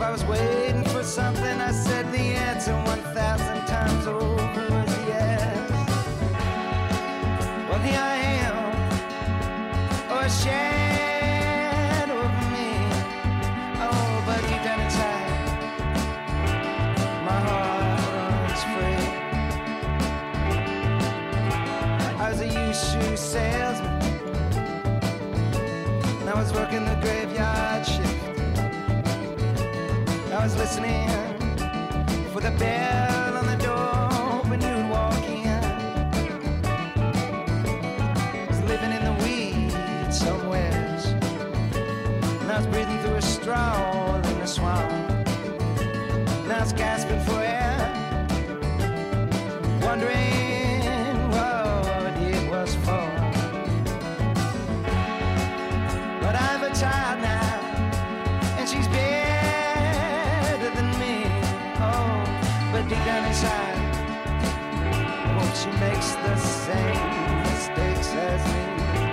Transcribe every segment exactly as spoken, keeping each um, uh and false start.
I was waiting for something. I said the answer one thousand times over was yes. Well, here I am, or a shadow of me. Oh, but deep down inside, my heart runs free. I was a used shoe salesman, and I was working the graveyard shift. I was listening for the bell on the door when you'd walk in. I was living in the weeds somewheres, and I was breathing through a straw in the swamp. And I was gasping for air, wondering what it was for. But I have a child now, and she's been but deep down inside, oh, she makes the same mistakes as me.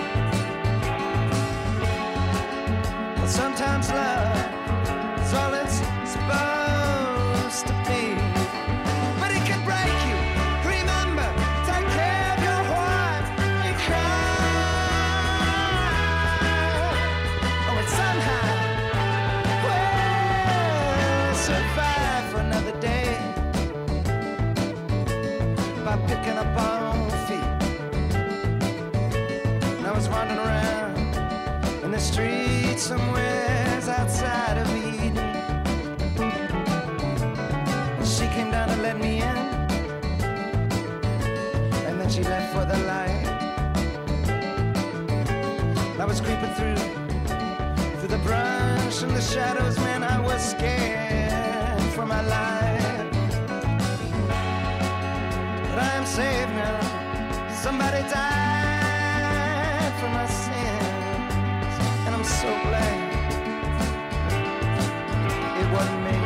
Well, sometimes love is all it's supposed to be, but it can break you. Remember, take care of your heart and cry. Oh, and somehow we'll survive for another day by picking up on feet. And I was wandering around in the streets somewhere outside of Eden. She came down and let me in, and then she left for the light. And I was creeping through, through the brush and the shadows, man, I was scared for my life. But I am saved now. Somebody died for my sins, and I'm so glad it wasn't me.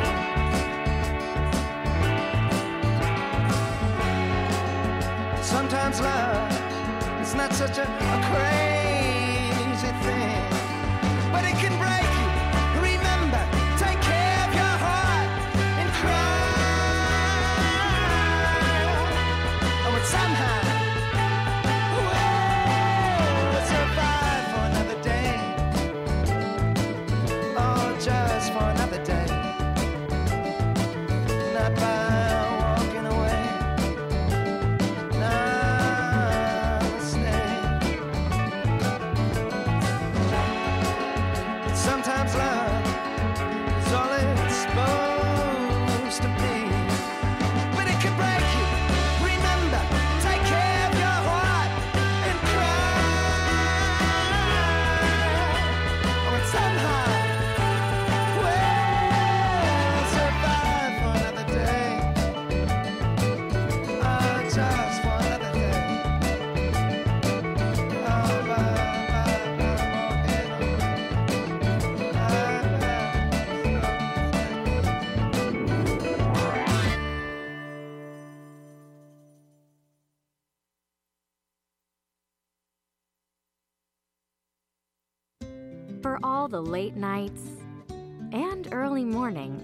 Sometimes love is not such a, a crazy thing, but it can break you. Remember, take care of your heart and cry. Oh, and somehow we'll survive for another day. Oh, just for another day. Not by walking away. Namaste. But sometimes love is all it's supposed to be, but it can break you. Remember, take care of your heart and cry. Oh, and somehow we'll survive for another day. Oh, just for another day. Oh, bye, bye, bye, walking away. Bye, bye. For all the late nights and early mornings.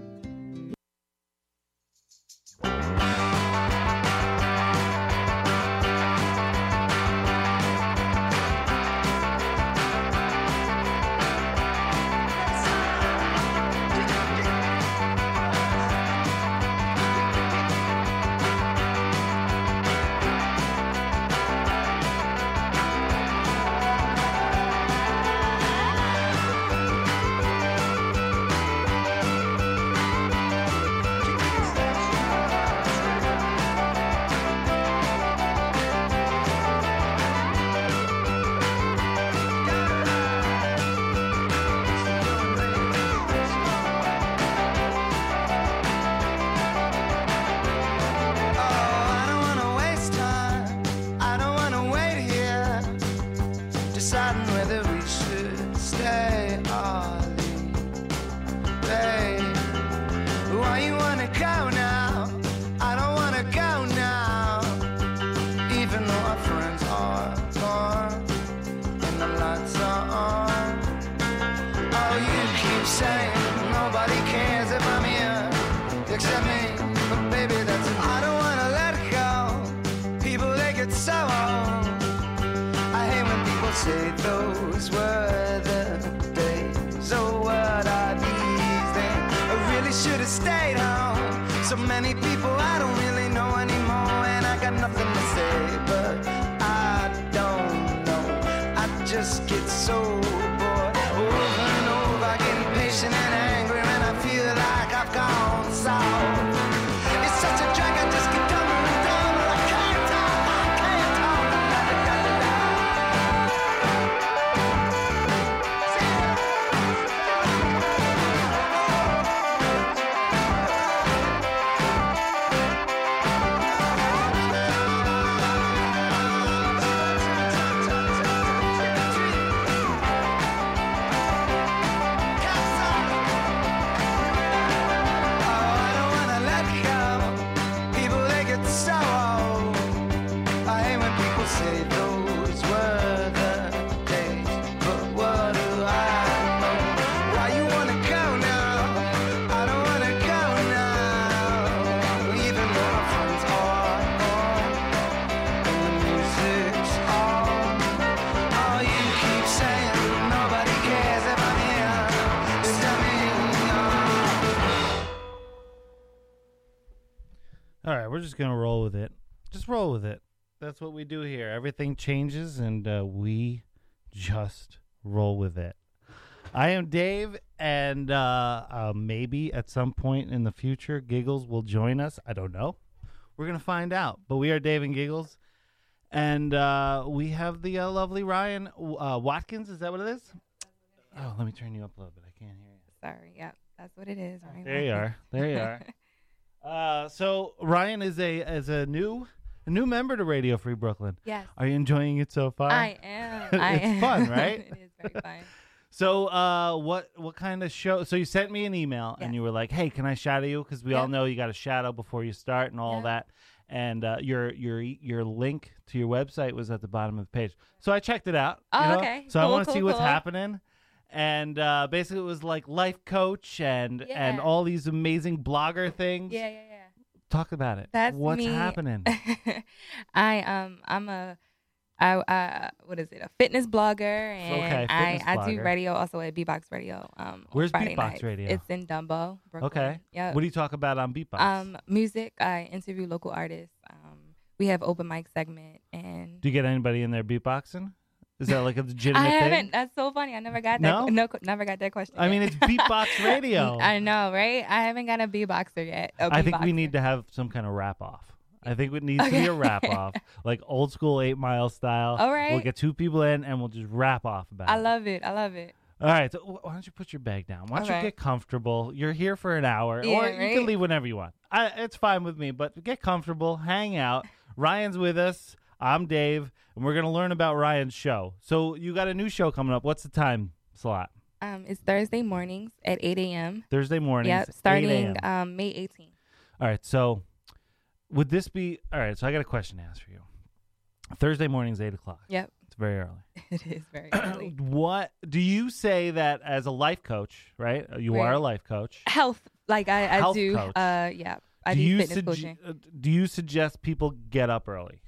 Deciding whether we should stay or leave. Babe, why you wanna go now? I don't wanna go now. Even though our friends are gone and the lights are on. Oh, you keep saying nobody cares. those were the days. Oh, what are these then? I really should have stayed home. So many people I don't really know anymore, and I got nothing to say, but I don't know. I just get so bored over and over, getting patient and angry, and I feel like I've gone sour. It's such a drag, I just get dumber and dumber. I can't talk, I can't talk. Da, da, da, da, da. All right, we're just going to roll with it. Just roll with it. That's what we do here. Everything changes, and uh, we just roll with it. I am Dave, and uh, uh, maybe at some point in the future, Giggles will join us. I don't know. We're going to find out. But we are Dave and Giggles, and uh, we have the uh, lovely Ryan uh, Watkins. Is that what it is? Oh, let me turn you up a little bit. I can't hear you. Sorry. Yep, that's what it is. Ryan There you are. There you are. Uh, so Ryan is a is a new a new member to Radio Free Brooklyn. Yes. Are you enjoying it so far? I am. I It's am. fun, right? It is very fun. So, uh, what what kind of show? So you sent me an email and Yes. you were like, "Hey, can I shadow you?" Because we all Yep. know you got to shadow before you start and all Yep. that. And uh, your your your link to your website was at the bottom of the page. So I checked it out. Oh, you know? okay. So I Cool, want to cool, see what's cool. happening. And uh, basically, it was like life coach and and Yeah. all these amazing blogger things. Yeah, yeah, yeah. Talk about it. That's What's me. happening? I um I'm a I I what is it? A fitness blogger, and Okay, I fitness I do blogger. radio also at Beatbox Radio. Um, on Where's Friday Beatbox nights. Radio? It's in Dumbo, Brooklyn. Okay. Yeah. What do you talk about on Beatbox? Um, music. I interview local artists. Um, we have open mic segment, and do you get anybody in there beatboxing? Is that like a legitimate I thing? haven't. That's so funny. I never got that. No? No, never got that question. I yet. mean, it's Beatbox Radio. I know, right? I haven't got a beatboxer yet. a I think we beatboxer. need to have some kind of wrap off. I think it needs to be a wrap off, like old school Eight Mile style. All right. We'll get two people in and we'll just wrap off about I it. love it. I love it. All right. So wh- why don't you put your bag down? Why don't you Okay. get comfortable? You're here for an hour, Yeah, or you can right? leave whenever you want. I, it's fine with me, but get comfortable, hang out. Ryan's with us. I'm Dave, and we're gonna learn about Ryan's show. So you got a new show coming up. What's the time slot? Um, it's Thursday mornings at eight a.m. Thursday mornings. Yep, eight starting a.m. um May eighteenth. All right. So would this be all right? So I got a question to ask for you. Thursday mornings, eight o'clock. Yep, It's very early. it is very early. What do you say that as a life coach? Right, you are Right. a life coach. Health, like I, I Health do. coach. Uh, yeah, I do do, you fitness sugge- coaching. uh, do you suggest people get up early?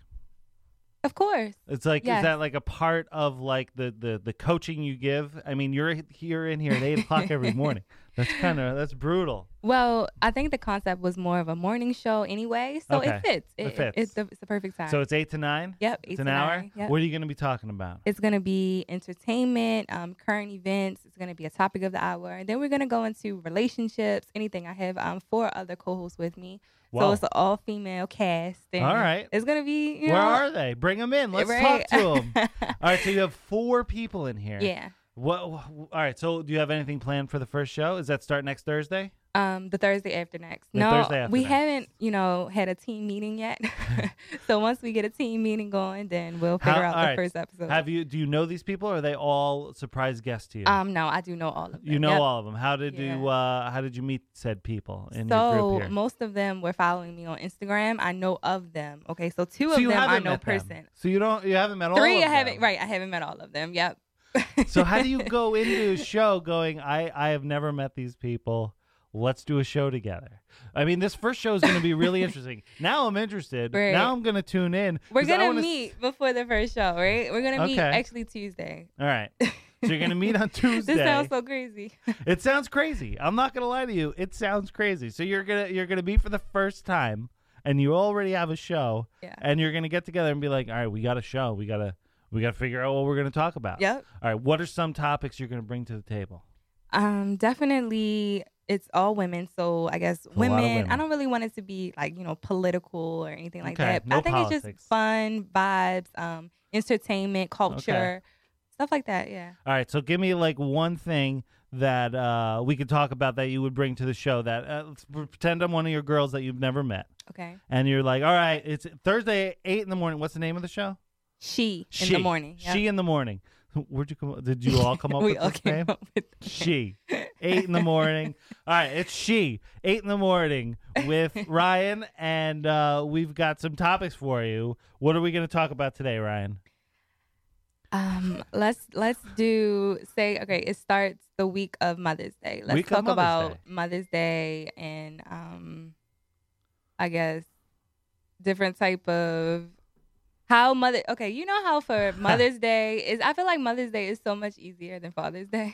Of course. It's like Yes. is that like a part of like the, the, the coaching you give? I mean, you're here in here at eight o'clock every morning. That's kind of that's brutal. Well, I think the concept was more of a morning show anyway, so Okay. it fits. It It, fits. It's, the, it's the perfect time. So it's eight to nine. yep, It's eight an to hour. nine, yep. What are you going to be talking about? It's going to be entertainment, um, current events. It's going to be a topic of the hour. And then we're going to go into relationships, anything. I have um, four other co-hosts with me. Wow. So it's an all-female cast. And All right. It's going to be, you Where know. are they? Bring them in. Let's right? talk to them. All right. So you have four people in here. Yeah. What? All right. So do you have anything planned for the first show? Is that start next Thursday? Um, the Thursday after next. The no, Thursday after we next. haven't, you know, had a team meeting yet. So once we get a team meeting going, then we'll figure How- out all the right. first episode. Have you? Do you know these people? Or are they all surprise guests to you? Um, no, I do know all of them. you know Yep. all of them. How did you? Yeah. Uh, how did you meet said people in So your group here? most of them were following me on Instagram. I know of them. Okay, so two So of you them I haven't know met them. person. So you don't. You haven't met all. Three of I haven't. them. Right, I haven't met all of them. Yep. So how do you go into a show going? I I have never met these people. Let's do a show together. I mean, this first show is going to be really interesting. Now I'm interested. Right. Now I'm going to tune in. We're 'cause I gonna wanna s- meet before the first show, right? We're gonna meet Okay. actually Tuesday. All right. So you're going to meet on Tuesday. This sounds so crazy. It sounds crazy. I'm not going to lie to you. It sounds crazy. So you're going to you're going to meet for the first time and you already have a show Yeah. and you're going to get together and be like, "All right, we got a show. We got to we got to figure out what we're going to talk about." Yep. All right, what are some topics you're going to bring to the table? Um, definitely it's all women. So I guess a lot of women, women. I don't really want it to be like, you know, political or anything like Okay, that. no I think it's politics. just fun, vibes, um, entertainment, culture, stuff like that. Yeah. All right, so give me like one thing that uh, we could talk about that you would bring to the show that uh, let's pretend I'm one of your girls that you've never met. Okay. And you're like, "All right, it's Thursday, eight in the morning. What's the name of the show?" She, She in the morning. Yep. She in the morning. Where'd you come up? Did you all come up we with all this came name? up with that. She. Eight in the morning. All right, it's She. Eight in the morning with Ryan, and uh, we've got some topics for you. What are we going to talk about today, Ryan? Um, let's let's do say okay. It starts the week of Mother's Day. Let's Week of talk Mother's about Day. Mother's Day and um, I guess different type of how mother. Okay, you know how for Mother's Day is. I feel like Mother's Day is so much easier than Father's Day.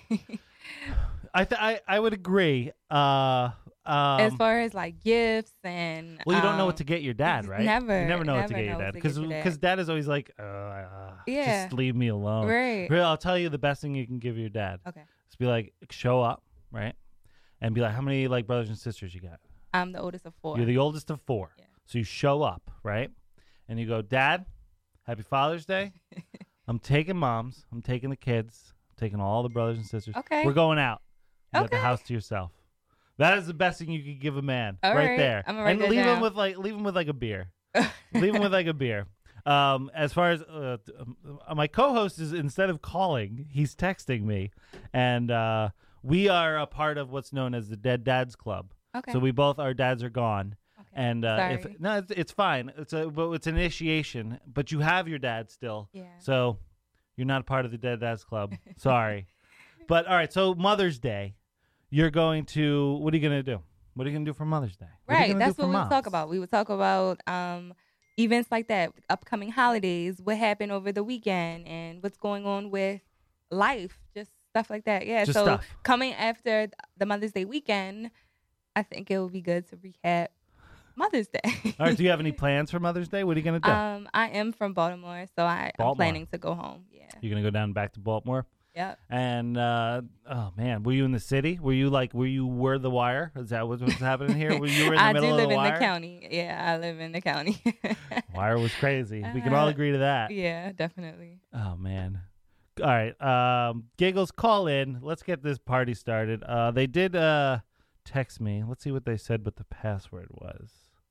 I th- I I would agree. Uh, um, as far as like gifts and well, you don't know um, what to get your dad, right? never- You never know what never to get your know what dad to because get your dad. because dad is always like, uh, uh, Yeah. just leave me alone. Right. Really, I'll tell you the best thing you can give your dad. Okay. Just be like, show up, right, and be like, how many like brothers and sisters you got? I'm the oldest of four. You're the oldest of four. Yeah. So you show up, right? And you go, "Dad, happy Father's Day. I'm taking moms. I'm taking the kids. I'm taking all the brothers and sisters. Okay. We're going out. You got the Okay. house to yourself." That is the best thing you could give a man All right, right. there. I'm gonna write and that leave him down. with like leave him with like a beer. leave him with like a beer. Um, as far as uh, t- um, my co-host is, instead of calling, he's texting me, and uh, we are a part of what's known as the Dead Dads Club. Okay. So we both our dads are gone. Okay. And uh, if Sorry. no, it's, it's fine. It's a but it's an initiation, but you have your dad still. Yeah. So you're not a part of the Dead Dads Club. Sorry. But all right. So Mother's Day, you're going to. What are you going to do? What are you going to do for Mother's Day? What are you Right. gonna That's do what for we would moms? talk about. We would talk about um, events like that, upcoming holidays, what happened over the weekend, and what's going on with life, just stuff like that. Yeah. Just so stuff. coming after the Mother's Day weekend, I think it would be good to recap Mother's Day. All right. Do you have any plans for Mother's Day? What are you going to do? um, I am from Baltimore, so I, Baltimore. I'm planning to go home. Yeah. you're going to go down back to Baltimore. Yep. And uh, oh man, were you in the city? Were you like, were you where the wire? Is that what was happening here? Were you in the I middle do of live the in wire? the county. Yeah, I live in the county. Wire was crazy. We can all Uh, agree to that. Yeah, definitely. Oh man. All right. Um, Giggles, call in. Let's get this party started. Uh, they did uh, text me. Let's see what they said what the password was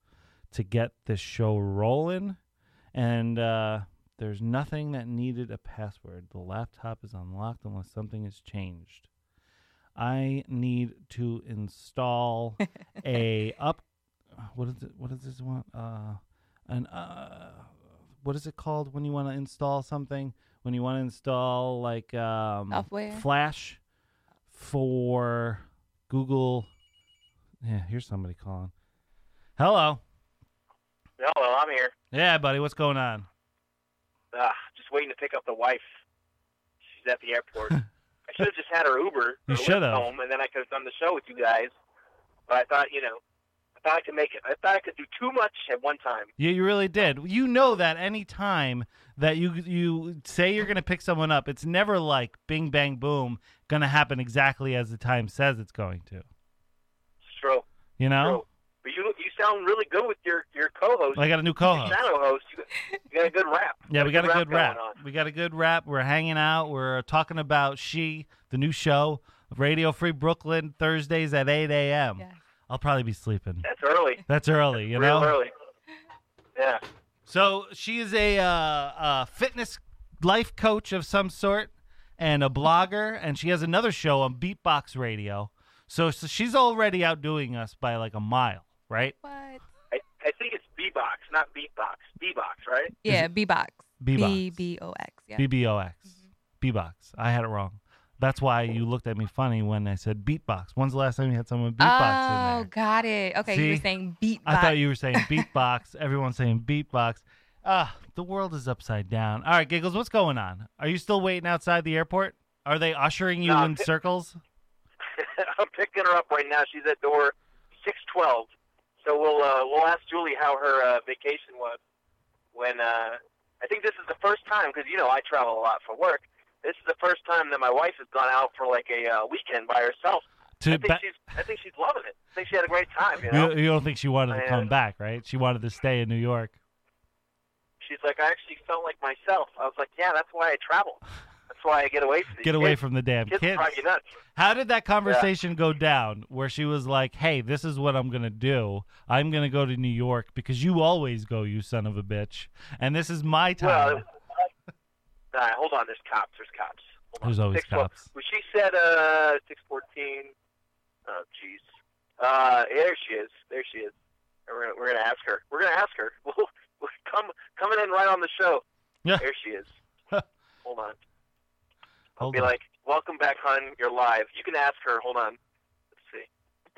to get this show rolling. And uh, there's nothing that needed a password. The laptop is unlocked unless something has changed. I need to install a up. What is it? What is this one? Uh, an uh, what is it called when you want to install something? When you want to install like um, Software? Flash for Google. Yeah, here's somebody calling. Hello. Hello, I'm here. Yeah, buddy. What's going on? Uh, just waiting to pick up the wife. She's at the airport. I should have just had her Uber You or should Lyft have. home, and then I could have done the show with you guys. But I thought, you know, I thought I could make it. I thought I could do too much at one time. Yeah, you really did. You know that any time that you you say you're going to pick someone up, it's never like bing, bang, boom, going to happen exactly as the time says it's going to. It's true. You know? True. But you you sound really good with your, your co-host. I got a new Your co-host. shadow host. You, you got a good rap. Yeah, we got a good rap. going on. We got a good rap. We're hanging out. We're talking about She, the new show, Radio Free Brooklyn, Thursdays at eight a.m. Yes. I'll probably be sleeping. That's early. That's early, you Real know? early. Yeah. So she is a, uh, a fitness life coach of some sort and a blogger, and she has another show on Beatbox Radio. So, so she's already outdoing us by like a mile, right? What? I, I think it's B-Box, not Beatbox. B-Box, right? Yeah, B-Box. B-Box. B B O X. Yeah. B B O X. B-Box. I had it wrong. That's why you looked at me funny when I said beatbox. When's the last time you had someone beatbox in Oh, there? got it. Okay, you were See? saying beatbox. I thought you were saying beatbox. Everyone's saying beatbox. Ah, the world is upside down. All right, Giggles, what's going on? Are you still waiting outside the airport? Are they ushering you No, in pi- circles? I'm picking her up right now. She's at door six twelve. So we'll uh, we'll ask Julie how her uh, vacation was. When uh, I think this is the first time, because you know I travel a lot for work. This is the first time that my wife has gone out for like a uh, weekend by herself. To I think ba- she's I think she's loving it. I think she had a great time. You know. you, you don't think she wanted to I, uh, come back, right? She wanted to stay in New York. She's like, I actually felt like myself. I was like, yeah, that's why I travel. That's why I get away from these Get away kids. from the damn kids. kids. Drive you nuts. How did that conversation go down where she was like, hey, this is what I'm going to do. I'm going to go to New York because you always go, you son of a bitch. And this is my time. Well, all right, hold on. There's cops. There's cops. Hold on. There's always six, twelve. cops. Well, she said uh, six fourteen. Oh, jeez. Uh, there she is. There she is. We're gonna, we're gonna ask her. We're gonna ask her. We'll, we'll come coming in right on the show. Yeah. There she is. Hold on. I'll Hold be on. like, welcome back, hon. You're live. You can ask her. Hold on. Let's see.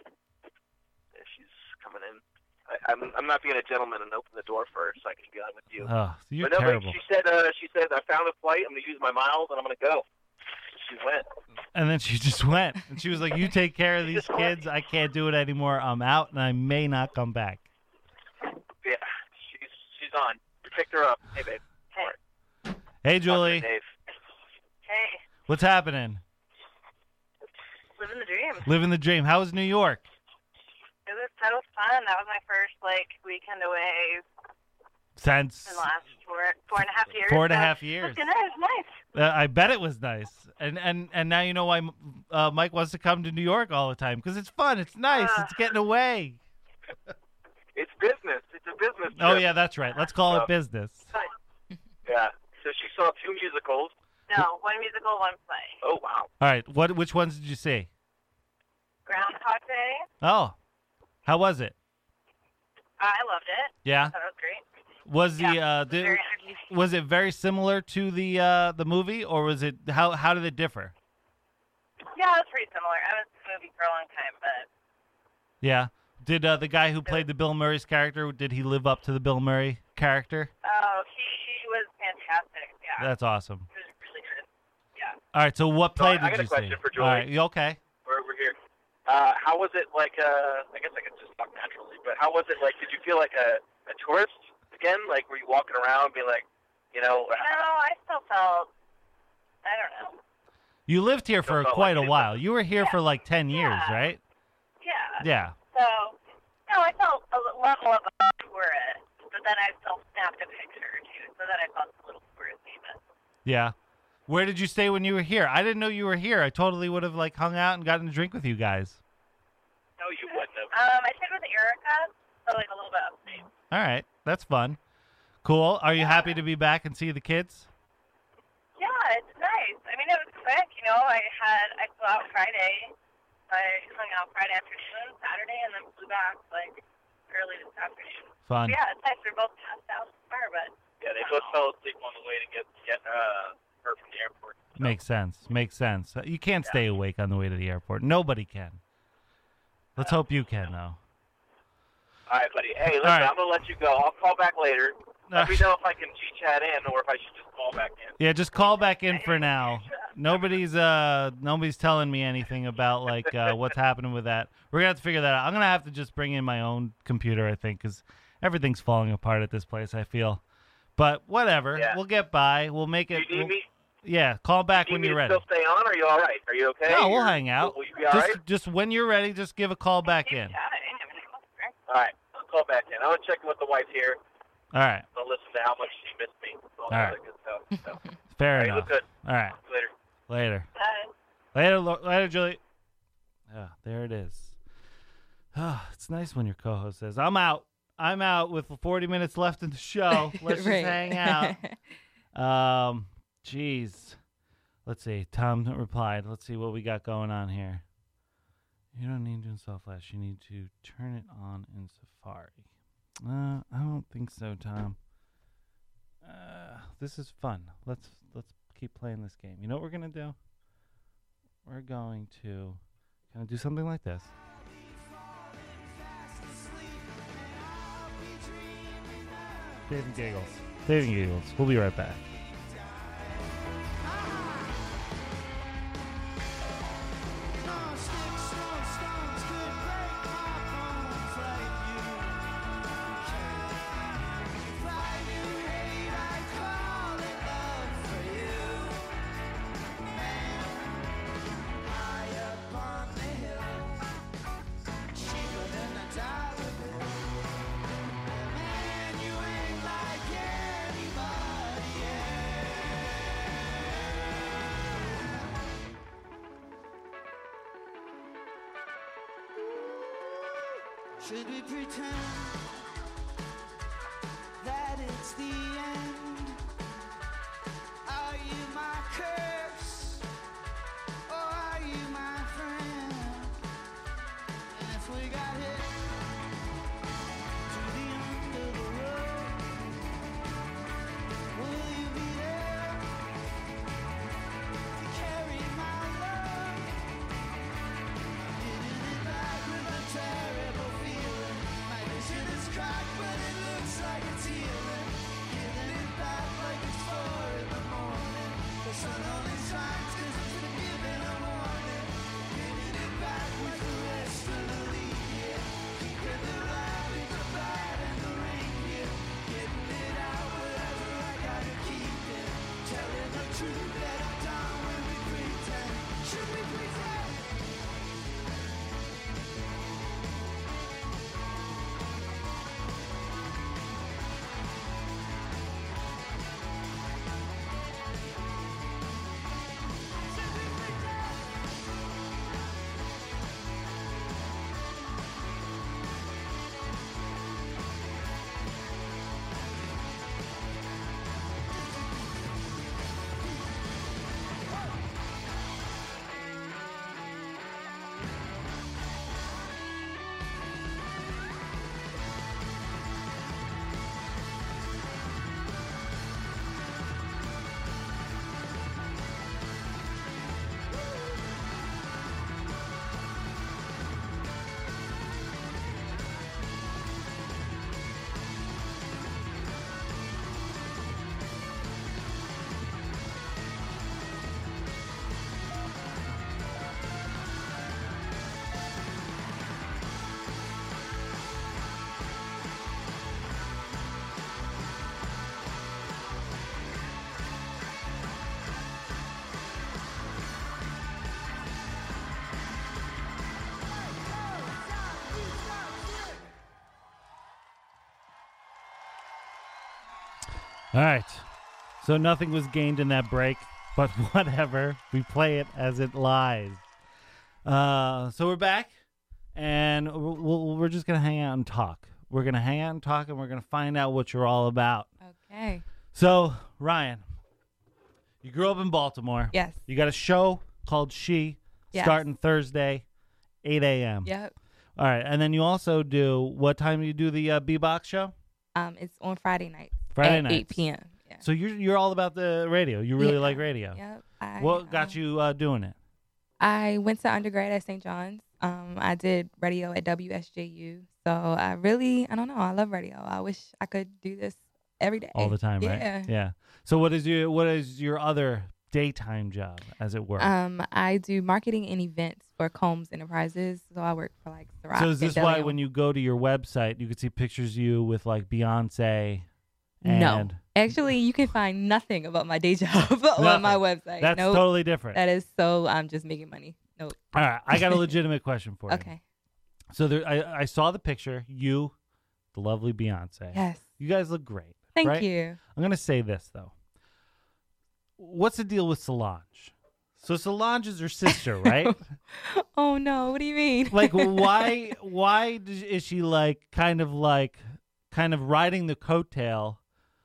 There she's coming in. I, I'm I'm not being a gentleman and open the door for her so I can get on with you. Oh, you're but no, terrible. but she said uh, she said I found a flight. I'm gonna use my miles and I'm gonna go. She went. And then she just went. And she was like, you take care of She these just went. kids. I can't do it anymore. I'm out, and I may not come back. Yeah, she's she's on. We picked her up. Hey, babe. Hey. Hey, Talk to Julie. Dave. Hey, What's happening? living the dream. Living the dream. How was New York? It was so fun. That was my first like weekend away Since in the last four four and a half years. four and a so half It years. was good. It was nice. Uh, I bet it was nice. And and and now you know why uh, Mike wants to come to New York all the time, because it's fun. It's nice. Uh. It's getting away. It's business. It's a business. Oh trip. yeah, that's right. Let's call Uh, it business. Yeah. So she saw two musicals. No, one musical, one play. Oh wow. All right. What? Which ones did you see? Groundhog Day. Oh, how was it? I loved it. Yeah. I thought it was great. Was the Yeah, uh, did, Very was it very similar to the uh, the movie, or was it how how did it differ? Yeah, it was pretty similar. I haven't seen the movie for a long time, but Yeah. Did uh, the guy who played the Bill Murray's character, did he live up to the Bill Murray character? oh, he was fantastic. Yeah, That's awesome. it was really good. Yeah. All right. So what So play I- I did got a you question see? for Julie. All right. You okay? We're over here. Uh, how was it like? Uh, I guess I could just talk naturally, but how was it like? Did you feel like a, a tourist again? Like, were you walking around, being like, you know? No, I still felt. I don't know. You lived here for Don't felt quite like a it. while. You were here for like ten years, Yeah. right? Yeah. Yeah. So, no, I felt a l- level of a tourist, but then I still snapped a picture or two, so then I felt a little touristy. But Yeah. Where did you stay when you were here? I didn't know you were here. I totally would have like hung out and gotten a drink with you guys. No, you wouldn't have. um, I stayed with Erica, so like a little bit upstate. All right. That's fun. Cool. Are you happy to be back and see the kids? Yeah, it's nice. I mean, it was quick. You know, I had I flew out Friday. I hung out Friday afternoon, Saturday, and then flew back like early this afternoon. Fun. But yeah, it's nice. We're both passed out so far, but Yeah, they both fell asleep on the way to get get uh, her from the airport. So, Makes sense. Makes sense. You can't stay awake on the way to the airport. Nobody can. Let's hope you can, though. All right, buddy. Hey, listen, right. I'm gonna let you go. I'll call back later. Let me know if I can G-chat in or if I should just call back in. Yeah, just call back in for now. Nobody's uh nobody's telling me anything about like uh, what's happening with that. We're gonna have to figure that out. I'm gonna have to just bring in my own computer, I think, because everything's falling apart at this place. I feel, but whatever. Yeah. We'll get by. We'll make Do it. you need we'll- me? yeah, call back Do you when need you're me ready. to still stay on? Or are you all right? Are you okay? No, we'll You're- hang out. Will, will you be all Just right? just when you're ready, just give a call back keep in. chatting. I mean, it's great. All right, I'll call back in. I'm gonna check in with the wife here. All right, I'll listen to how much she missed me. All, All that right. other good stuff. So. fair All right, enough. look good. All right, Later. later. Bye. Later, Lo- later, Julie. Ah, there it is. Ah, it's nice when your co-host says, "I'm out. I'm out." With forty minutes left in the show, let's Right. just hang out. Um, jeez. Let's see. Tom replied. Let's see what we got going on here. You don't need to install Flash. You need to turn it on in Safari. Uh, I don't think so, Tom. Uh, this is fun. Let's let's keep playing this game. You know what we're gonna do? We're going to kind of do something like this. Dave and Giggles. Dave and Giggles. We'll be right back. Should we pretend that it's the end? Are you my curse, or are you my friend? And if we got hit to the end of the road, will you be there to carry my love? Getting it back with a terrible feeling. My vision is cracked, but it looks like it's healing. Giving it back like it's four in the morning. The sun only shines 'cause it's been given a warning. Giving it back with the rest of the league, yeah. Keeping the right with the bad and the ring, yeah. Getting it out wherever I gotta keep it. Telling the truth that I'm down when we pretend. Should we pretend? All right. So nothing was gained in that break, but whatever. We play it as it lies. Uh, so we're back, and we'll, we'll, we're just going to hang out and talk. We're going to hang out and talk, and we're going to find out what you're all about. Okay. So, Ryan, you grew up in Baltimore. Yes. You got a show called She, Yes. starting Thursday, eight a.m. Yep. All right. And then you also do, what time do you do the uh, B-Box show? Um, it's on Friday nights. Friday at nights. eight p.m. Yeah. So you're you're all about the radio. You really Yeah. like radio. Yep. I, What got um, you uh, doing it? I went to undergrad at Saint John's. Um, I did radio at W S J U. So I really, I don't know, I love radio. I wish I could do this every day. All the time, yeah. right? Yeah. So what is your what is your other daytime job, as it were? Um, I do marketing and events for Combs Enterprises. So I work for like Ciroc. so is and this why Deleon. when you go to your website, you can see pictures of you with like Beyonce? And No. Actually, you can find nothing about my day job on my website. That's Nope. totally different. That is so, I'm just making money. Nope. All right, I got a legitimate question for you. Okay. So there, I, I saw the picture. You, the lovely Beyonce. Yes. You guys look great. Thank right? you. I'm gonna say this though. What's the deal with Solange? So Solange is her sister, right? Oh no, what do you mean? Like, why? Why does- is she like kind of like kind of riding the coattail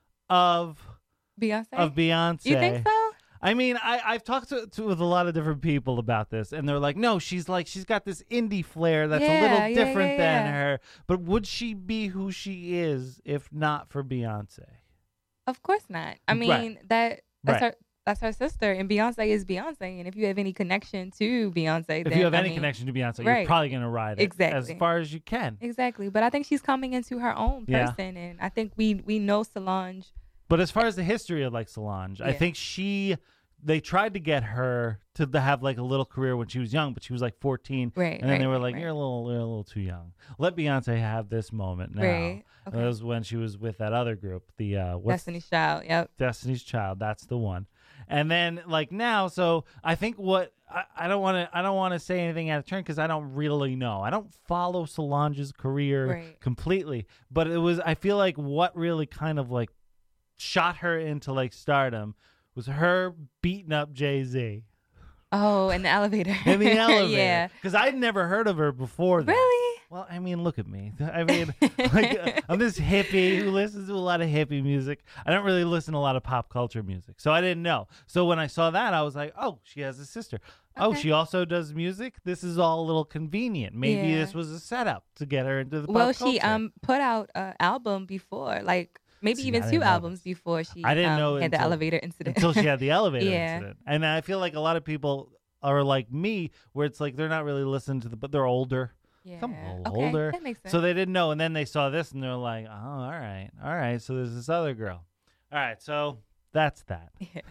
of Beyonce? of Beyonce? You think so? I mean, I, I've talked to, to with a lot of different people about this, and they're like, no, she's like, she's got this indie flair that's a Yeah, little yeah, different yeah, than yeah. her. But would she be who she is if not for Beyonce? Of course not. I mean, Right. that that's Right. her that's her sister, and Beyonce is Beyonce. And if you have any connection to Beyonce, If then, you have I any mean, connection to Beyonce, you're right. probably going to ride it Exactly. as far as you can. Exactly. But I think she's coming into her own Yeah. person, and I think we we know Solange. But as far as the history of like Solange, I Yeah. think she, they tried to get her to the, have like a little career when she was young, but she was like fourteen. Right. And then right, they were right, like, right. you're a little, you're a little too young. Let Beyonce have this moment now. Right. And Okay. that was when she was with that other group, the uh, what's Destiny's Child. Yep. Destiny's Child. That's the one. And then like now, so I think what I, I don't want to I don't want to say anything out of turn because I don't really know. I don't follow Solange's career Right. completely, but it was I feel like what really kind of like shot her into like stardom was her beating up Jay-Z Oh, in the elevator. in the elevator. yeah. Because I'd never heard of her before that. Really? Well, I mean, look at me. I mean, like, uh, I'm this hippie who listens to a lot of hippie music. I don't really listen to a lot of pop culture music, so I didn't know. So when I saw that, I was like, oh, she has a sister. Oh, Okay. she also does music? This is all a little convenient. Maybe Yeah. this was a setup to get her into the pop Well, she culture. um put out an album before, like maybe See, I even didn't two know albums this. before she I didn't um, know had the until- elevator incident. Until she had the elevator Yeah. incident. And I feel like a lot of people are like me, where it's like they're not really listening to the, but they're older. yeah. Some a little okay, older. That makes sense. So they didn't know, and then they saw this, and they're like, "Oh, all right, all right." So there's this other girl. All right, so that's that.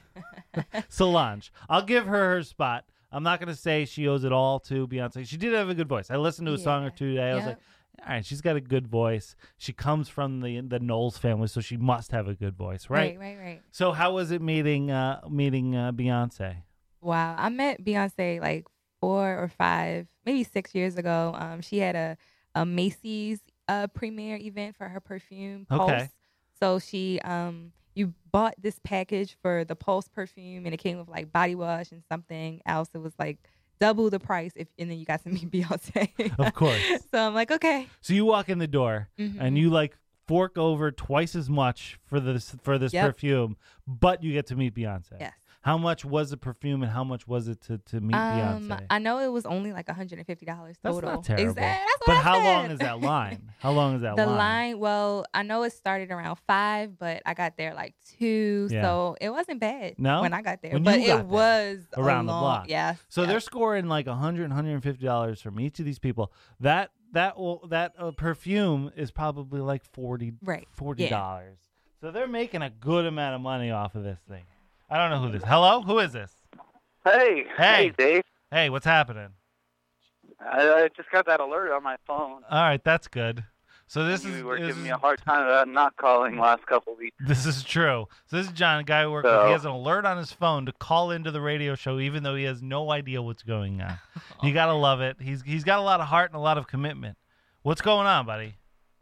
Solange, I'll give her her spot. I'm not gonna say she owes it all to Beyonce. She did have a good voice. I listened to a song or Yeah. two today. I was Yep. like, "All right, she's got a good voice. She comes from the the Knowles family, so she must have a good voice, right?" Right, right, right. So how was it meeting uh, meeting uh, Beyonce? Wow, I met Beyonce like four or five, maybe six years ago. Um, she had a, a Macy's uh, premiere event for her perfume, Pulse. Okay. So she, um, you bought this package for the Pulse perfume, and it came with like body wash and something else. It was like double the price, if and then you got to meet Beyonce. Of course. So I'm like, okay. So you walk in the door Mhm. and you like fork over twice as much for this for this Yep. perfume, but you get to meet Beyonce. Yes. How much was the perfume and how much was it to, to meet Um, Beyonce? I know it was only like one hundred fifty dollars That's total. not terrible. Exactly. That's what But I how long said. is that line? How long is that The line? line, well, I know it started around five, but I got there like two, Yeah. so it wasn't bad No? when I got there. When but you got it there, was a around the long- block. Yeah. So yeah. they're scoring like one hundred, one hundred fifty dollars from each of these people. That that will, that uh, perfume is probably like forty Right. forty dollars. So they're making a good amount of money off of this thing. I don't know who this. Hello, who is this? Hey, Hey. Dave. Hey, what's happening? I, I just got that alert on my phone. All right, that's good. So this you is were this giving me is- a hard time about not calling last couple weeks. This is true. So this is John, a guy who works with. So- He has an alert on his phone to call into the radio show, even though he has no idea what's going on. You gotta love it. He's he's got a lot of heart and a lot of commitment. What's going on, buddy?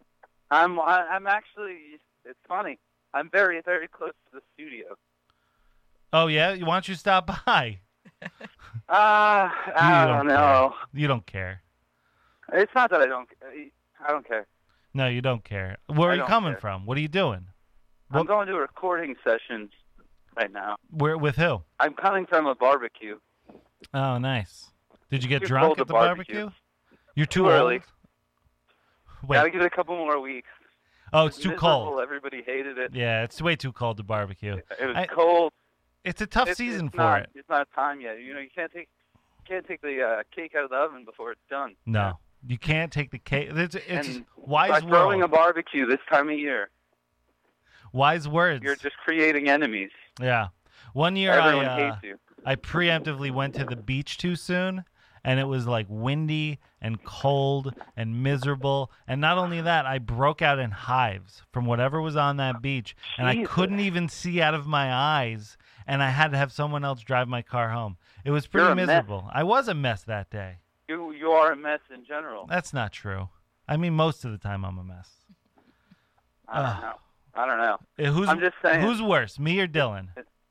I'm I, I'm actually. It's funny. I'm very very close to the studio. Oh yeah, why don't you stop by? Uh, I don't don't know. You don't care. It's not that I don't. I don't care. No, you don't care. Where are I you don't coming care. from? What are you doing? I'm What- going to a recording session right now. Where with who? I'm coming from a barbecue. Oh, nice. Did you get Too drunk cold at to the barbecue? barbecue. You're too, Too early. old. Wait. Gotta give it a couple more weeks. Oh, it's too Miserable, cold. Everybody hated it. Yeah, it's way too cold to barbecue. It was I- cold. It's a tough It's- season it's for not, it. It's not time yet. You know, you can't take can't take the uh, cake out of the oven before it's done. No, you can't take the cake. It's, it's And wise By throwing a world. barbecue this time of year, Wise words. you're just creating enemies. Yeah. One year Everyone I uh, hates you. I preemptively went to the beach too soon, and it was like windy and cold and miserable. And not only that, I broke out in hives from whatever was on that beach, and I Jesus. couldn't even see out of my eyes. And I had to have someone else drive my car home. It was pretty You're a mess. miserable. I was a mess that day. You you are a mess in general. That's not true. I mean, most of the time I'm a mess. I don't Ugh. know. I don't know. Uh, Who's I'm just saying. who's worse, me or Dylan?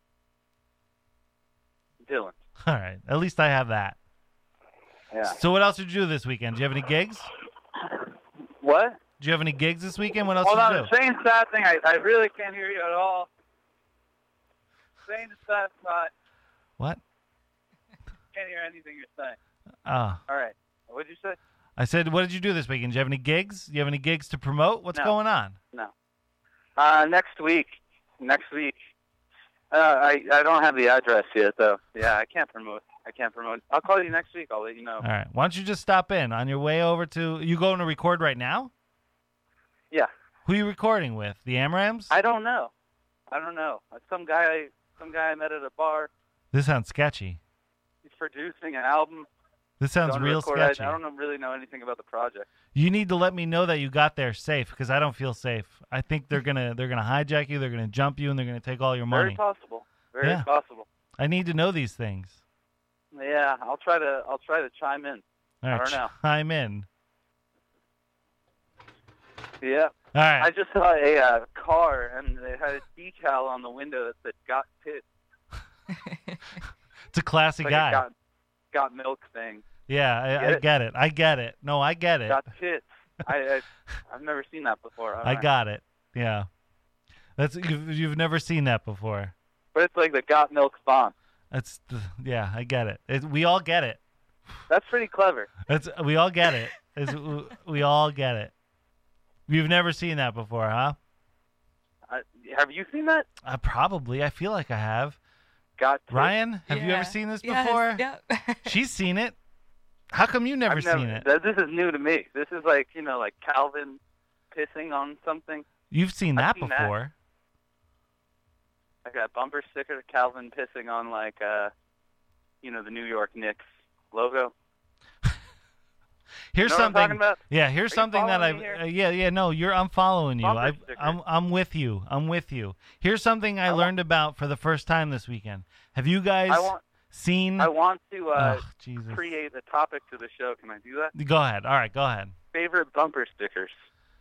Dylan? All right, at least I have that. Yeah. So what else did you do this weekend? Do you have any gigs? What? Do you have any gigs this weekend? What else Hold did on. you do? Saying sad thing. I, I really can't hear you at all. Saying the sad spot. What? Can't hear anything you're saying. Ah, All right. What did you say? I said, what did you do this weekend? Do you have any gigs? Do you have any gigs to promote? What's No. going on? No. Uh, next week. Next week. Uh, I I don't have the address yet though. Yeah, I can't promote. I can't promote. I'll call you next week. I'll let you know. All right. Why don't you just stop in on your way over to? You going to record right now? Yeah. Who are you recording with? The Amrams? I don't know. I don't know. Some guy. Some guy I met at a bar. This sounds sketchy. He's producing an album. This sounds Going to real record. I- sketchy. I don't know, really know anything about the project. You need to let me know that you got there safe because I don't feel safe. I think they're gonna they're gonna hijack you. They're gonna jump you and they're gonna take all your Very money. possible. Very Yeah. possible. I need to know these things. Yeah, I'll try to. I'll try to chime in. All right, I don't know. chime in. Yeah. All right. I just saw a uh, car and it had a decal on the window that said "Got Pit." It's a classy Like guy. a got, got milk thing. Yeah, I, Get I it? get it. I get it. No, I get it. Got tits. I, I I've never seen that before. All I right. got it. Yeah. That's you've, you've never seen that before. But it's like the got milk spawn. That's yeah, I get it. it. We all get it. That's pretty clever. It's we all get it. It's, we all get it. You've never seen that before, huh? Uh, have you seen that? Uh, probably. I feel like I have. Got tits. Ryan, have you Yeah. ever seen this Yes, before? yep. She's seen it. How come you never I've seen it? th- This is new to me. This is like, you know, like Calvin pissing on something. You've seen I've that seen that. before. I got a bumper sticker of Calvin pissing on, like, uh, you know, the New York Knicks logo. Here's You know what I'm something. talking about? Yeah, here's Are you something that I. following me here? Uh, yeah, yeah. No, you're. I'm following you. Bumper I, sticker. I'm. I'm with you. I'm with you. Here's something I, I want- learned about for the first time this weekend. Have you guys I want seen? I want to uh, oh, Jesus. create a topic to the show. Can I do that? Go ahead. All right, go ahead. Favorite bumper stickers.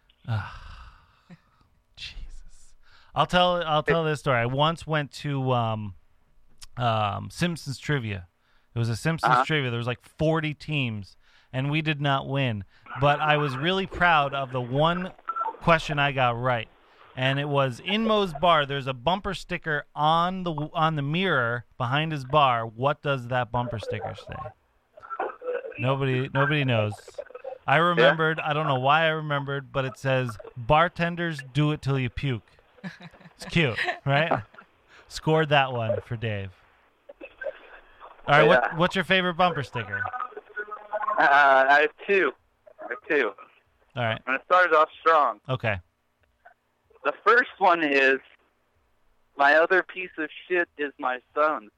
Jesus. I'll tell. I'll tell this story. I once went to um, um, Simpsons trivia. It was a Simpsons Uh-huh. trivia. There was like forty teams, and we did not win. But I was really proud of the one question I got right, and it was in Moe's bar. There's a bumper sticker on the on the mirror behind his bar. What does that bumper sticker say? Nobody. Nobody knows. I remembered. I don't know why I remembered, but it says, "Bartenders, do it till you puke." It's cute, right? Scored that one for Dave. All right, Yeah. what, what's your favorite bumper sticker? Uh, I have two. I have two. All right, I'm going to start it off strong. okay. The first one is, my other piece of shit is my son.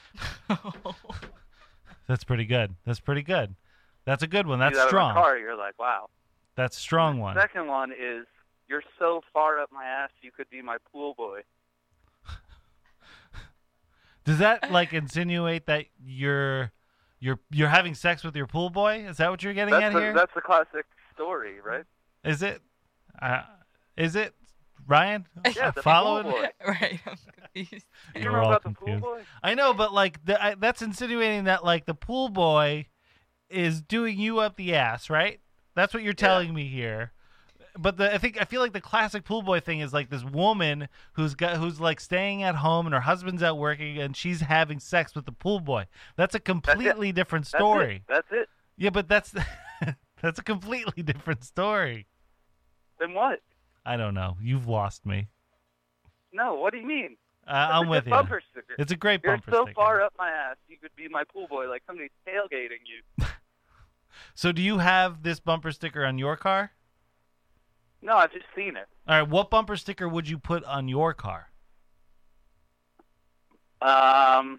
That's pretty good. That's pretty good. That's a good one. See That's that in a strong. car, you're like, wow. That's a strong one. Second one is, you're so far up my ass you could be my pool boy. Does that like insinuate that you're you're you're having sex with your pool boy? Is that what you're getting That's at the, here? that's the classic story, right? Is it? Uh, is it? Ryan? Yeah, the Following? pool boy. Right. I'm confused. You You're know all about confused. the pool boy? I know, but like the, I, that's insinuating that like the pool boy is doing you up the ass, right? That's what you're telling me here. But the, I think I feel like the classic pool boy thing is like this woman who's got who's like staying at home and her husband's out working and she's having sex with the pool boy. That's a completely different That's story. it. That's it. Yeah, but that's that's a completely different story. Then what? I don't know. You've lost me. No, what do you mean? Uh, That's I'm a with good you. bumper sticker. It's a great You're bumper so sticker. far up my ass, you could be my pool boy, like somebody's tailgating you. So do you have this bumper sticker on your car? No, I've just seen it. All right, what bumper sticker would you put on your car? Um,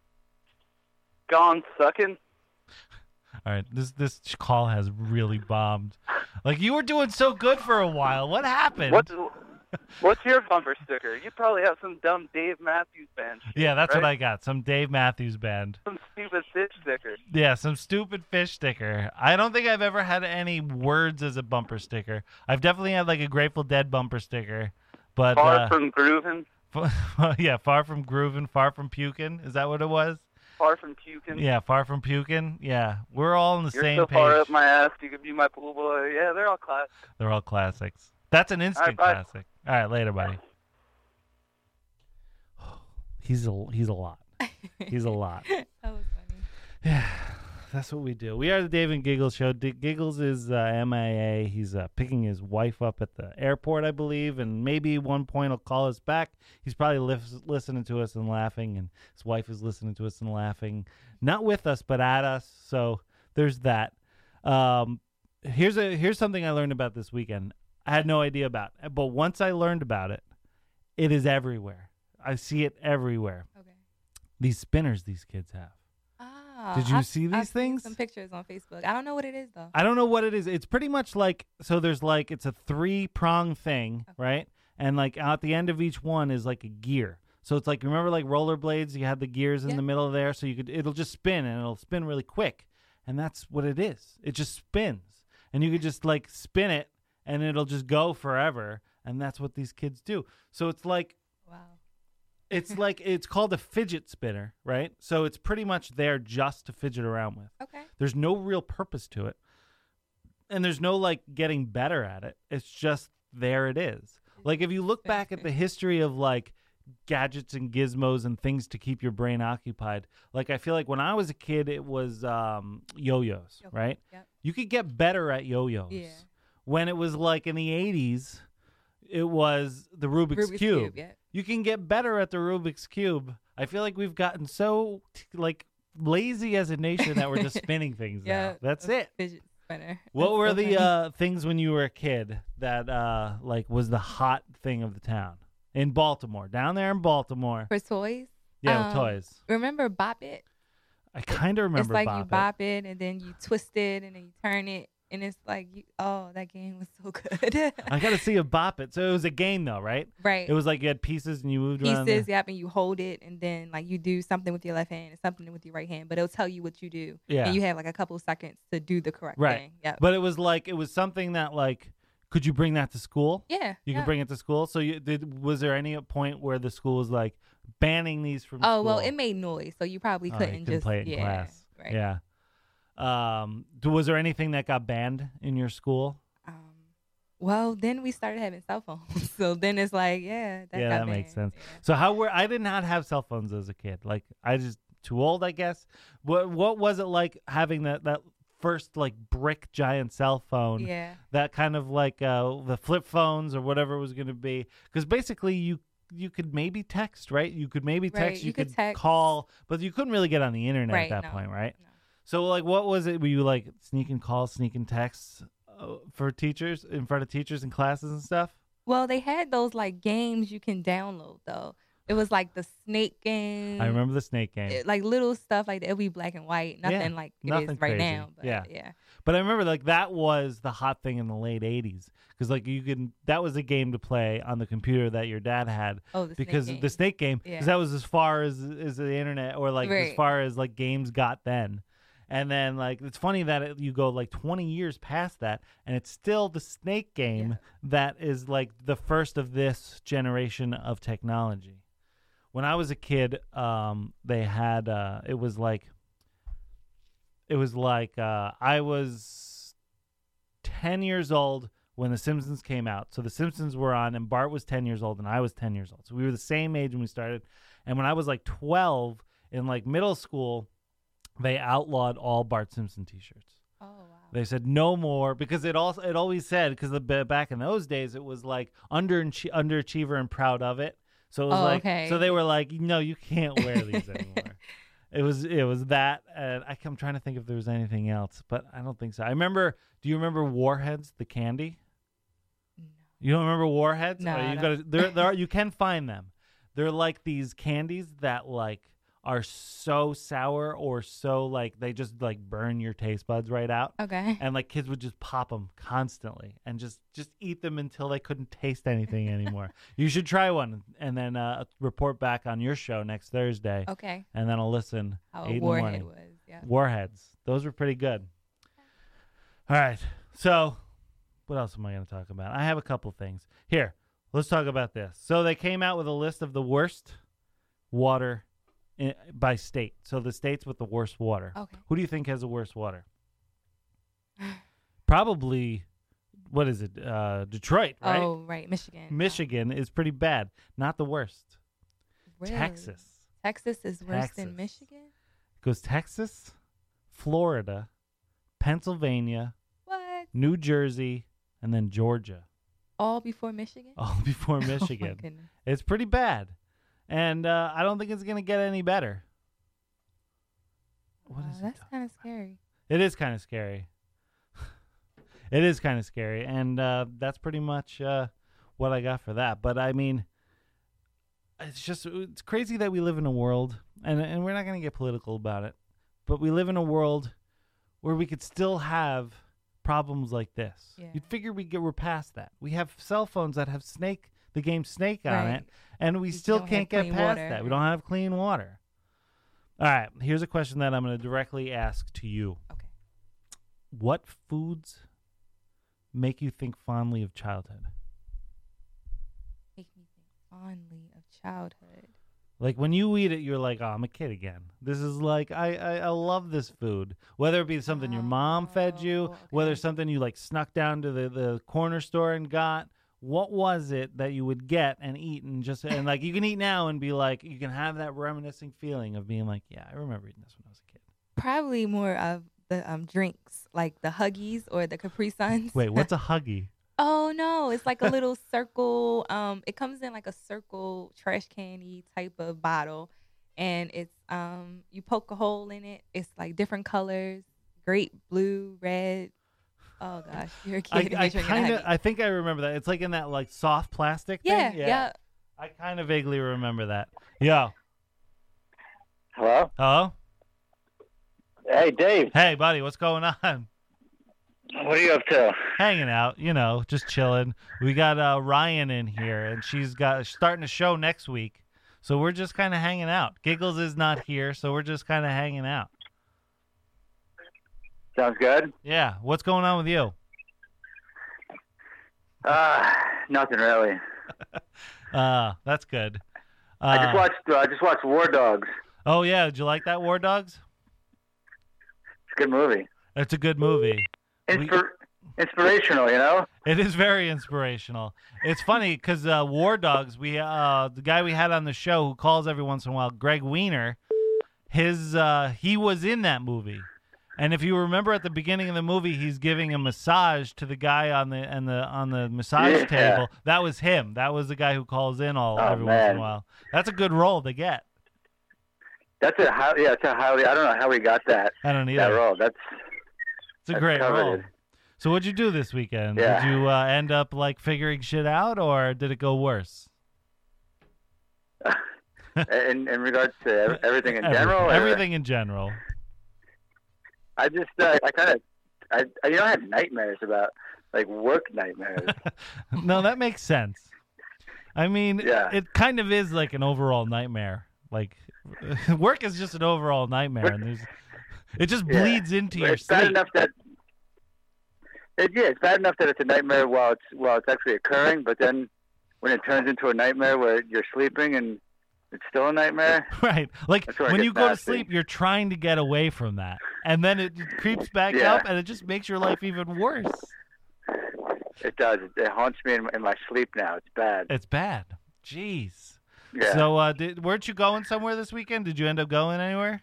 gone sucking. All right, this this call has really bombed. Like you were doing so good for a while. What happened? What's what's your bumper sticker? You probably have some dumb Dave Matthews Band shit, Yeah, that's what right? I got. Some Dave Matthews Band. Some stupid fish sticker. Yeah, some stupid fish sticker. I don't think I've ever had any words as a bumper sticker. I've definitely had like a Grateful Dead bumper sticker, but Far uh, from grooving. yeah, far from grooving, far from puking. Is that what it was? Far from puking. Yeah, far from puking. Yeah, we're all on the You're same so page. far up my ass, you could be my pool boy. Yeah, they're all class. They're all classics. That's an instant bye. classic. All right, later, buddy. He's a he's a lot. He's a lot. That was funny. Yeah, that's what we do. We are the Dave and Giggles show. D- Giggles is uh, M I A. He's uh, picking his wife up at the airport, I believe, and maybe one point he'll call us back. He's probably li- listening to us and laughing, and his wife is listening to us and laughing, not with us but at us. So there's that. Um, here's a here's something I learned about this weekend. I had no idea about, but once I learned about it, it is everywhere. I see it everywhere. Okay. These spinners these kids have. Ah, Did you I've- see these I've seen things? Some pictures on Facebook. I don't know what it is though. I don't know what it is. It's pretty much like, so there's like, it's a three prong thing, Okay. right? And like at the end of each one is like a gear. So it's like, remember like rollerblades, you had the gears in Yeah. the middle there. So you could, it'll just spin and it'll spin really quick. And that's what it is. It just spins. And you could just like spin it and it'll just go forever. And that's what these kids do. So it's like, Wow. it's like, it's called a fidget spinner, right? So it's pretty much there just to fidget around with. Okay. There's no real purpose to it. And there's no like getting better at it. It's just there it is. Like if you look back at the history of like gadgets and gizmos and things to keep your brain occupied, like I feel like when I was a kid, it was um, yo-yos, Okay. right? Yep. You could get better at yo-yos. Yeah. When it was like in the eighties, it was the Rubik's, Rubik's Cube. Cube, yeah. You can get better at the Rubik's Cube. I feel like we've gotten so t- like lazy as a nation that we're just spinning things Yeah. now. That's a it. Fidget spinner. What That's were so the funny. uh, things when you were a kid that uh, like was the hot thing of the town in Baltimore? Down there in Baltimore, for toys? yeah, Um, toys. Remember Bop It? I kind of remember. It's like Bop you It. bop it and then you twist it and then you turn it and it's like you. Oh, that game was so good. I got to see a Bop It. So it was a game though, right? right. It was like you had pieces and you moved around. Pieces, there. yep, and you hold it and then like you do something with your left hand and something with your right hand, but it'll tell you what you do. Yeah. And you have like a couple seconds to do the correct Right. thing. Yep. But it was like it was something that like could you bring that to school? yeah. You yeah. could bring it to school. So you did. Was there any point where the school was like banning these from? Oh school? well, it made noise, so you probably Oh, you couldn't couldn't just play it in yeah, class. Right. Yeah. Um. d- Was there anything that got banned in your school? Um, well, then we started having cell phones, so then it's like, yeah, that yeah, got that makes banned. sense. So how were I did not have cell phones as a kid. Like I just too old, I guess. What What was it like having that that first like brick giant cell phone? Yeah. yeah. That kind of like uh, the flip phones or whatever it was going to be. Because basically you you could maybe text, right? You could maybe Right, text. you could text. call, but you couldn't really get on the internet Right, at that no, point, right? no. So like, what was it? Were you like sneaking calls, sneaking texts uh, for teachers in front of teachers in classes and stuff? Well, they had those like games you can download though. It was like the snake game. I remember the snake game. it- like little stuff like that. It'll be black and white. Nothing Yeah, like it nothing is right crazy. now. But Yeah. yeah. But I remember like that was the hot thing in the late eighties because like you could that was a game to play on the computer that your dad had Oh, the because snake game. the snake game because Yeah. that was as far as as the internet or like as Right. far as like games got then. And then like it's funny that it, you go like twenty years past that and it's still the snake game Yeah. that is like the first of this generation of technology. When I was a kid, um, they had uh, it was like it was like uh, I was ten years old when The Simpsons came out. So The Simpsons were on, and Bart was ten years old, and I was ten years old. So we were the same age when we started. And when I was like twelve in like middle school, they outlawed all Bart Simpson T-shirts. Oh wow. They said no more because it also it always said because the back in those days it was like under underachiever and proud of it. So it was Oh, like okay. so they were like no you can't wear these anymore. It was it was that and I, I'm trying to think if there was anything else, but I don't think so. I remember. Do you remember Warheads, the candy? No. You don't remember Warheads? No, Oh, I you don't. gotta. There, there are, you can find them. They're like these candies that like are so sour or so like they just like burn your taste buds right out. Okay. And like kids would just pop them constantly and just just eat them until they couldn't taste anything anymore. You should try one and then uh, report back on your show next Thursday. Okay. And then I'll listen. How eight a in the warhead morning. was. Yeah. Warheads. Those were pretty good. All right. So, what else am I going to talk about? I have a couple things. Here, let's talk about this. So, they came out with a list of the worst water in, by state. So, the states with the worst water. Okay. Who do you think has the worst water? Probably, what is it? Uh, Detroit, right? Oh, right. Michigan. Michigan is pretty bad. Not the worst. Really? Texas. Texas is worse Texas. than Michigan? Goes Texas, Florida, Pennsylvania, What? New Jersey, and then Georgia. All before Michigan? All before Oh, my Michigan. goodness. It's pretty bad. And uh, I don't think it's going to get any better. What Wow, is it? that's kind of scary. It is kind of scary. It is kind of scary. And uh, that's pretty much uh, what I got for that. But I mean, it's just, it's crazy that we live in a world, and, and we're not going to get political about it, but we live in a world where we could still have problems like this. Yeah. You'd figure we get, we're past that. We have cell phones that have Snake, the game Snake on Right. it, and we We still don't can't have get clean past water. that. We don't have clean water. All right, here's a question that I'm going to directly ask to you. Okay. What foods make you think fondly of childhood? Make me think fondly of childhood. Like when you eat it, you're like, oh, I'm a kid again. This is like, I, I, I love this food. Whether it be something your mom fed you, Oh, whether okay. something you like snuck down to the, the corner store and got. What was it that you would get and eat and just, and like you can eat now and be like, you can have that reminiscing feeling of being like, yeah, I remember eating this when I was a kid. Probably more of the um, drinks, like the Huggies or the Capri Suns. Wait, what's a Huggy? Oh no, it's like a little circle. Um, it comes in like a circle trash candy type of bottle, and it's um, you poke a hole in it. It's like different colors: grape, blue, red. Oh gosh, you're a kid. I, and I you're drinking a kind of, Huggy. I think I remember that. It's like in that like soft plastic Yeah, thing. yeah. I kind of vaguely remember that. Yo, Hello? hello, Hey, Dave. hey, buddy, what's going on? What are you up to? Hanging out, you know, just chilling. We got uh, Ryan in here, and she's got starting a show next week, so we're just kind of hanging out. Giggles is not here, so we're just kind of hanging out. Sounds good. Yeah, what's going on with you? Uh, nothing really. Uh, that's good. Uh, I just watched. Uh, I just watched War Dogs. Oh yeah, did you like that War Dogs? It's a good movie. It's a good movie. Inspir- inspirational, you know. It is very inspirational. It's funny because uh, War Dogs, we uh, the guy we had on the show who calls every once in a while, Greg Wiener, his uh, he was in that movie. And if you remember at the beginning of the movie, he's giving a massage to the guy on the and the on the massage Yeah. table. That was him. That was the guy who calls in all Oh, every once in man. a while. That's a good role to get. That's a how. Yeah, it's a highly. I don't know how we got that I don't that either. role. That's It's a that's great role. coveted. So what'd you do this weekend? Yeah. Did you uh, end up like figuring shit out, or did it go worse? in in regards to ev- everything in Everything, general. or- everything in general. I just uh, I kind of I I- you know I had nightmares about like work nightmares. No, that makes sense. I mean, Yeah. it kind of is like an overall nightmare. Like, work is just an overall nightmare, and there's, it just Yeah. bleeds into But your it's bad sleep. enough that it, yeah, it's bad enough that it's a nightmare while it's while it's actually occurring, but then when it turns into a nightmare where you're sleeping and it's still a nightmare. Right. Like, That's where it when gets you go to nasty. sleep, you're trying to get away from that. And then it creeps back Yeah. up, and it just makes your life even worse. It does. It haunts me in, in my sleep now. It's bad. It's bad. Jeez. Yeah. So, uh, did, weren't you going somewhere this weekend? Did you end up going anywhere?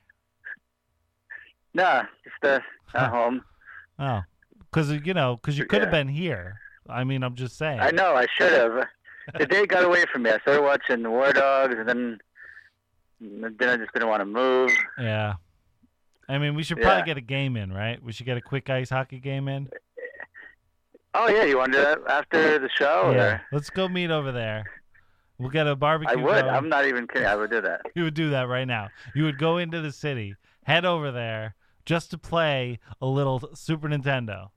Nah, just uh, at home. Oh. Because, you know, because you could have Yeah. been here. I mean, I'm just saying. I know. I should have. The day got away from me. I started watching War Dogs, and then then I just didn't want to move. Yeah. I mean, we should probably Yeah. get a game in, right? We should get a quick ice hockey game in. Oh yeah, you want to do that after the show? Yeah. Or? Let's go meet over there. We'll get a barbecue I would. going. I'm not even kidding. I would do that. You would do that right now. You would go into the city, head over there, just to play a little Super Nintendo.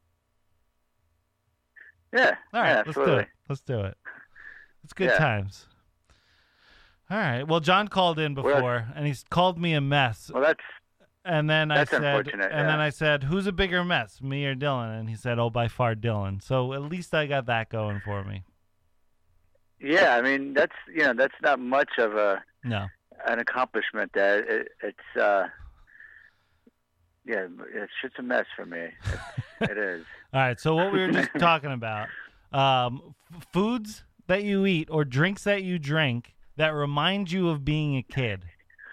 Yeah. All right, yeah, let's absolutely. do it. Let's do it. It's good Yeah. times. All right. Well, John called in Well, before, and he's called me a mess. Well, that's And then I That's said, unfortunate, and then yeah. I said, who's a bigger mess, me or Dylan? And he said, oh, by far Dylan. So at least I got that going for me. yeah. I mean, that's you know, that's not much of a No. an accomplishment. That it, it's uh, yeah, it's just a mess for me. It's, it is. All right. So what we were just talking about, um, f- foods that you eat or drinks that you drink that remind you of being a kid.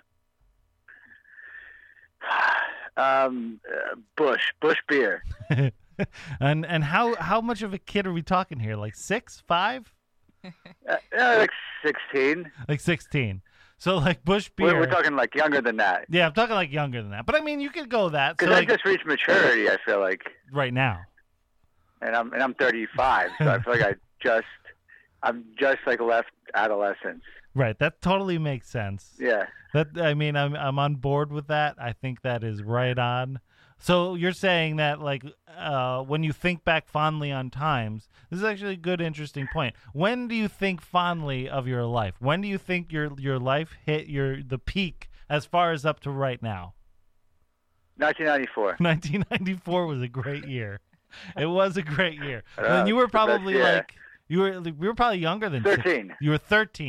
Um, uh, Bush, Bush beer. and and how how much of a kid are we talking here? Like six, five, Uh, yeah, like sixteen. like sixteen. So like Bush beer. We're, we're talking like younger than that. Yeah, I'm talking like younger than that. But I mean, you could go that. So Because like I just reached maturity. I feel like, right now. and I'm and I'm thirty-five, so I feel like I just I'm just like left adolescence. Right. That totally makes sense. Yeah. That I mean, I'm I'm on board with that. I think that is right on. So you're saying that like uh, when you think back fondly on times, this is actually a good, interesting point. When do you think fondly of your life? When do you think your your life hit your the peak as far as up to right now? nineteen ninety-four. nineteen ninety-four was a great year. It was a great year. Uh, and you were it's the best probably year. like you were you were probably younger than thirteen. You were thirteen.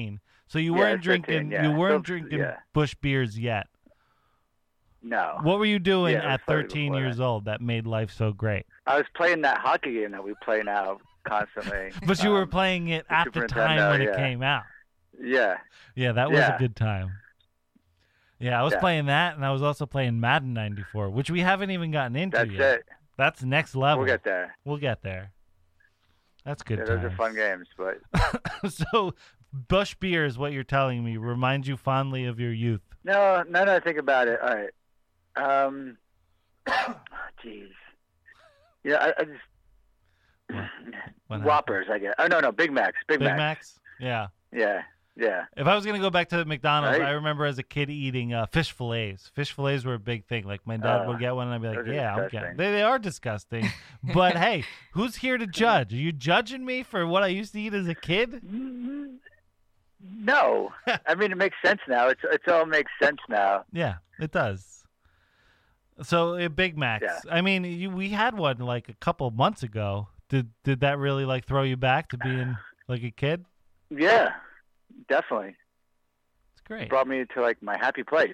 So you Yeah, weren't it's thirteen, drinking. yeah. You weren't So- drinking yeah. Bush beers yet. No. What were you doing Yeah, it was at slightly thirteen before years that. old that made life so great? I was playing that hockey game that we play now constantly. But you were Um, playing it the at Super the time Nintendo, when it yeah. came out. Yeah. Yeah, that was a Yeah. good time. Yeah, I was Yeah. playing that, and I was also playing Madden ninety-four, which we haven't even gotten into That's yet. it. That's next level. We'll get there. We'll get there. That's good Yeah, those are times. fun games, but So, Bush beer is what you're telling me reminds you fondly of your youth. no, now that I think about it, all right. Um, jeez. Yeah, I, I just What Whoppers, I guess. Oh no, no, Big Macs, Big, Big Macs. Macs? Yeah. Yeah, yeah. If I was going to go back to McDonald's, Right? I remember as a kid eating uh, fish fillets. Fish fillets were a big thing. Like, my dad Uh, would get one, and I'd be like, those are yeah, I'm disgusting. getting they, they are disgusting. But, hey, who's here to judge? Are you judging me for what I used to eat as a kid? Mm, No, I mean it makes sense now. It's it's all makes sense now. Yeah, it does. So, uh, Big Macs. Yeah. I mean, you, we had one, like, a couple months ago. Did did that really, like, throw you back to being, like, a kid? Yeah, definitely. It's great. Brought me to like my happy place.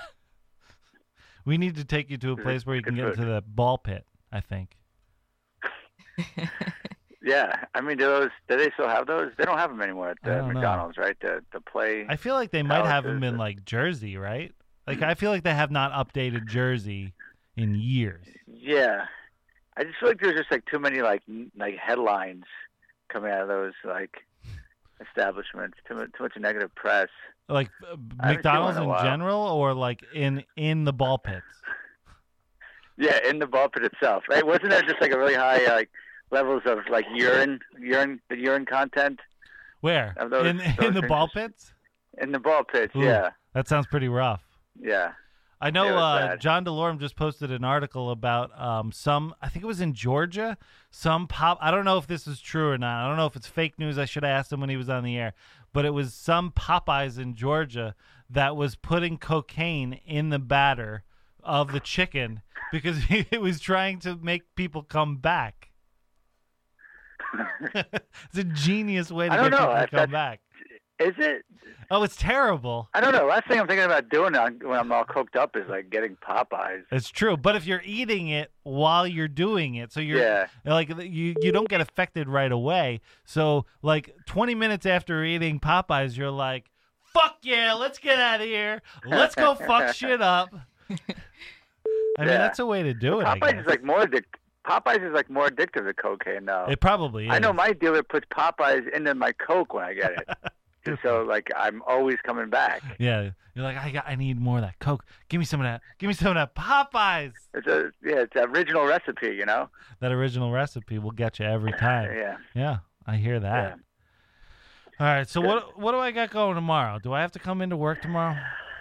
We need to take you to a place where you can Good get into food. the ball pit, I think. Yeah, I mean, do those do they still have those? They don't have them anymore at I the don't know. McDonald's, right? The the play. I feel like they might have them Palaces in or- like Jersey, right? Like I feel like they have not updated Jersey in years. Yeah, I just feel like there's just like too many like n- like headlines coming out of those like establishments. Too much too much negative press. Like uh, I haven't seen McDonald's one in a in while. general, or like in in the ball pits. Yeah, in the ball pit itself, right? Wasn't there just like a really high like levels of like urine, urine, the urine content Where Of those- in those in the things ball is- pits? in the ball pits? Ooh, Yeah, that sounds pretty rough. yeah. I know Yeah, it was uh, bad. John DeLorme just posted an article about um, some, I think it was in Georgia, some pop, I don't know if this is true or not. I don't know if it's fake news. I should have asked him when he was on the air. But it was some Popeyes in Georgia that was putting cocaine in the batter of the chicken because it was trying to make people come back. It's a genius way to I get don't know people to if come that's- back. Is it? Oh, it's terrible. I don't know. Last thing I'm thinking about doing on- when I'm all coked up is like getting Popeyes. It's true, but if you're eating it while you're doing it, so you're Yeah. like you you don't get affected right away. So like twenty minutes after eating Popeyes, you're like, "Fuck yeah, let's get out of here. Let's go fuck shit up." I mean, Yeah. that's a way to do it. I Popeyes guess. is like more addic- Popeyes is like more addictive than cocaine now. It probably is. I know my dealer puts Popeyes into my Coke when I get it. And so like I'm always coming back. Yeah, you're like, I got, I need more of that Coke. Give me some of that. Give me some of that Popeyes. It's a yeah, it's an original recipe, you know. That original recipe will get you every time. Yeah. Yeah, I hear that. All right, so what what do I got going tomorrow? Do I have to come into work tomorrow?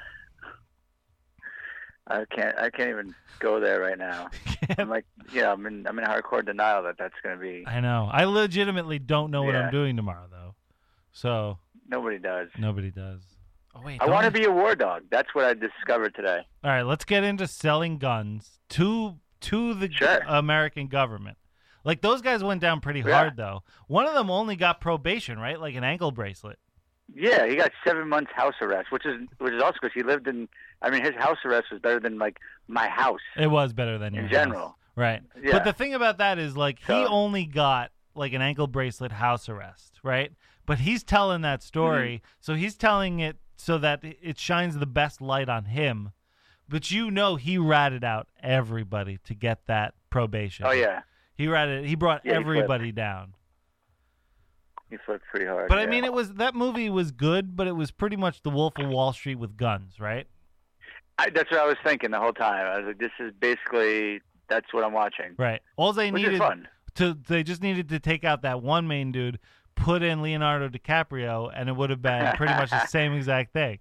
I can't I can't even go there right now. I'm like, yeah, I'm in I'm in hardcore denial that that's going to be. I know. I legitimately don't know what I'm Yeah. doing tomorrow, though. So Nobody does. nobody does. Oh wait, I don't want to be a war dog. That's what I discovered today. All right, let's get into selling guns to to the Sure. American government. Like those guys went down pretty Yeah. hard, though. One of them only got probation, right? Like an ankle bracelet. Yeah, he got seven months house arrest, which is which is also because he lived in. I mean, his house arrest was better than like my house It was better than your in house. general. Right. Yeah. But the thing about that is, like, he So- only got, like, an ankle bracelet house arrest, right? But he's telling that story, Mm-hmm. so he's telling it so that it shines the best light on him. But you know he ratted out everybody to get that probation. Oh yeah, He ratted, he brought Yeah, he flipped. everybody down. he flipped pretty hard. But, I yeah. mean, it was, that movie was good, but it was pretty much the Wolf of Wall Street with guns, right? I, that's what I was thinking the whole time. I was like, this is basically that's what I'm watching. Right. All they Which needed is fun. to they just needed to take out that one main dude, put in Leonardo DiCaprio, and it would have been pretty much the same exact thing.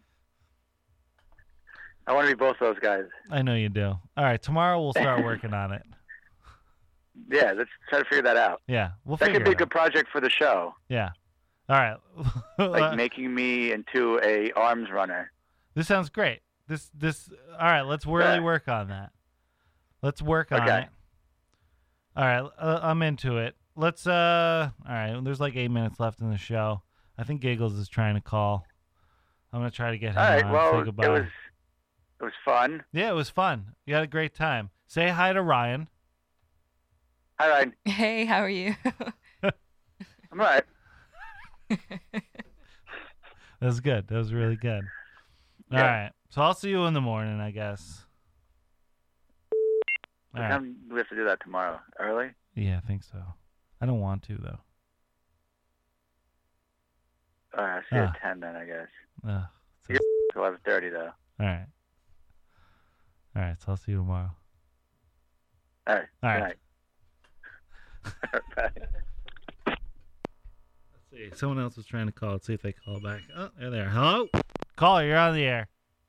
I want to be both those guys. I know you do. All right, tomorrow we'll start working on it. Yeah, let's try to figure that out. Yeah, we'll That figure could be a it good out. project for the show, Yeah. All right. like Uh, making me into a arms runner. this sounds great. This this. All right, let's really Yeah. work on that. Let's work on Okay. it. All right, uh, I'm into it. Let's uh. All right, there's like eight minutes left in the show. I think Giggles is trying to call. I'm gonna try to get him All right. on. Well, Say it goodbye. was it was fun. Yeah, it was fun. You had a great time. Say hi to Ryan. All right. Hey, how are you? I'm all right. That was good. That was really good. All Yeah. right. So I'll see you in the morning, I guess. All What right. time do we have to do that tomorrow? Early? Yeah, I think so. I don't want to though. All right. I'll see you Ah. at ten then, I guess. Ugh. So- Yeah. eleven thirty though. all right. All right. So I'll see you tomorrow. All right. All Good right. night. Bye. Let's see. Someone else was trying to call. Let's see if they call back. Oh, they're there. Hello? Caller, you're on the air.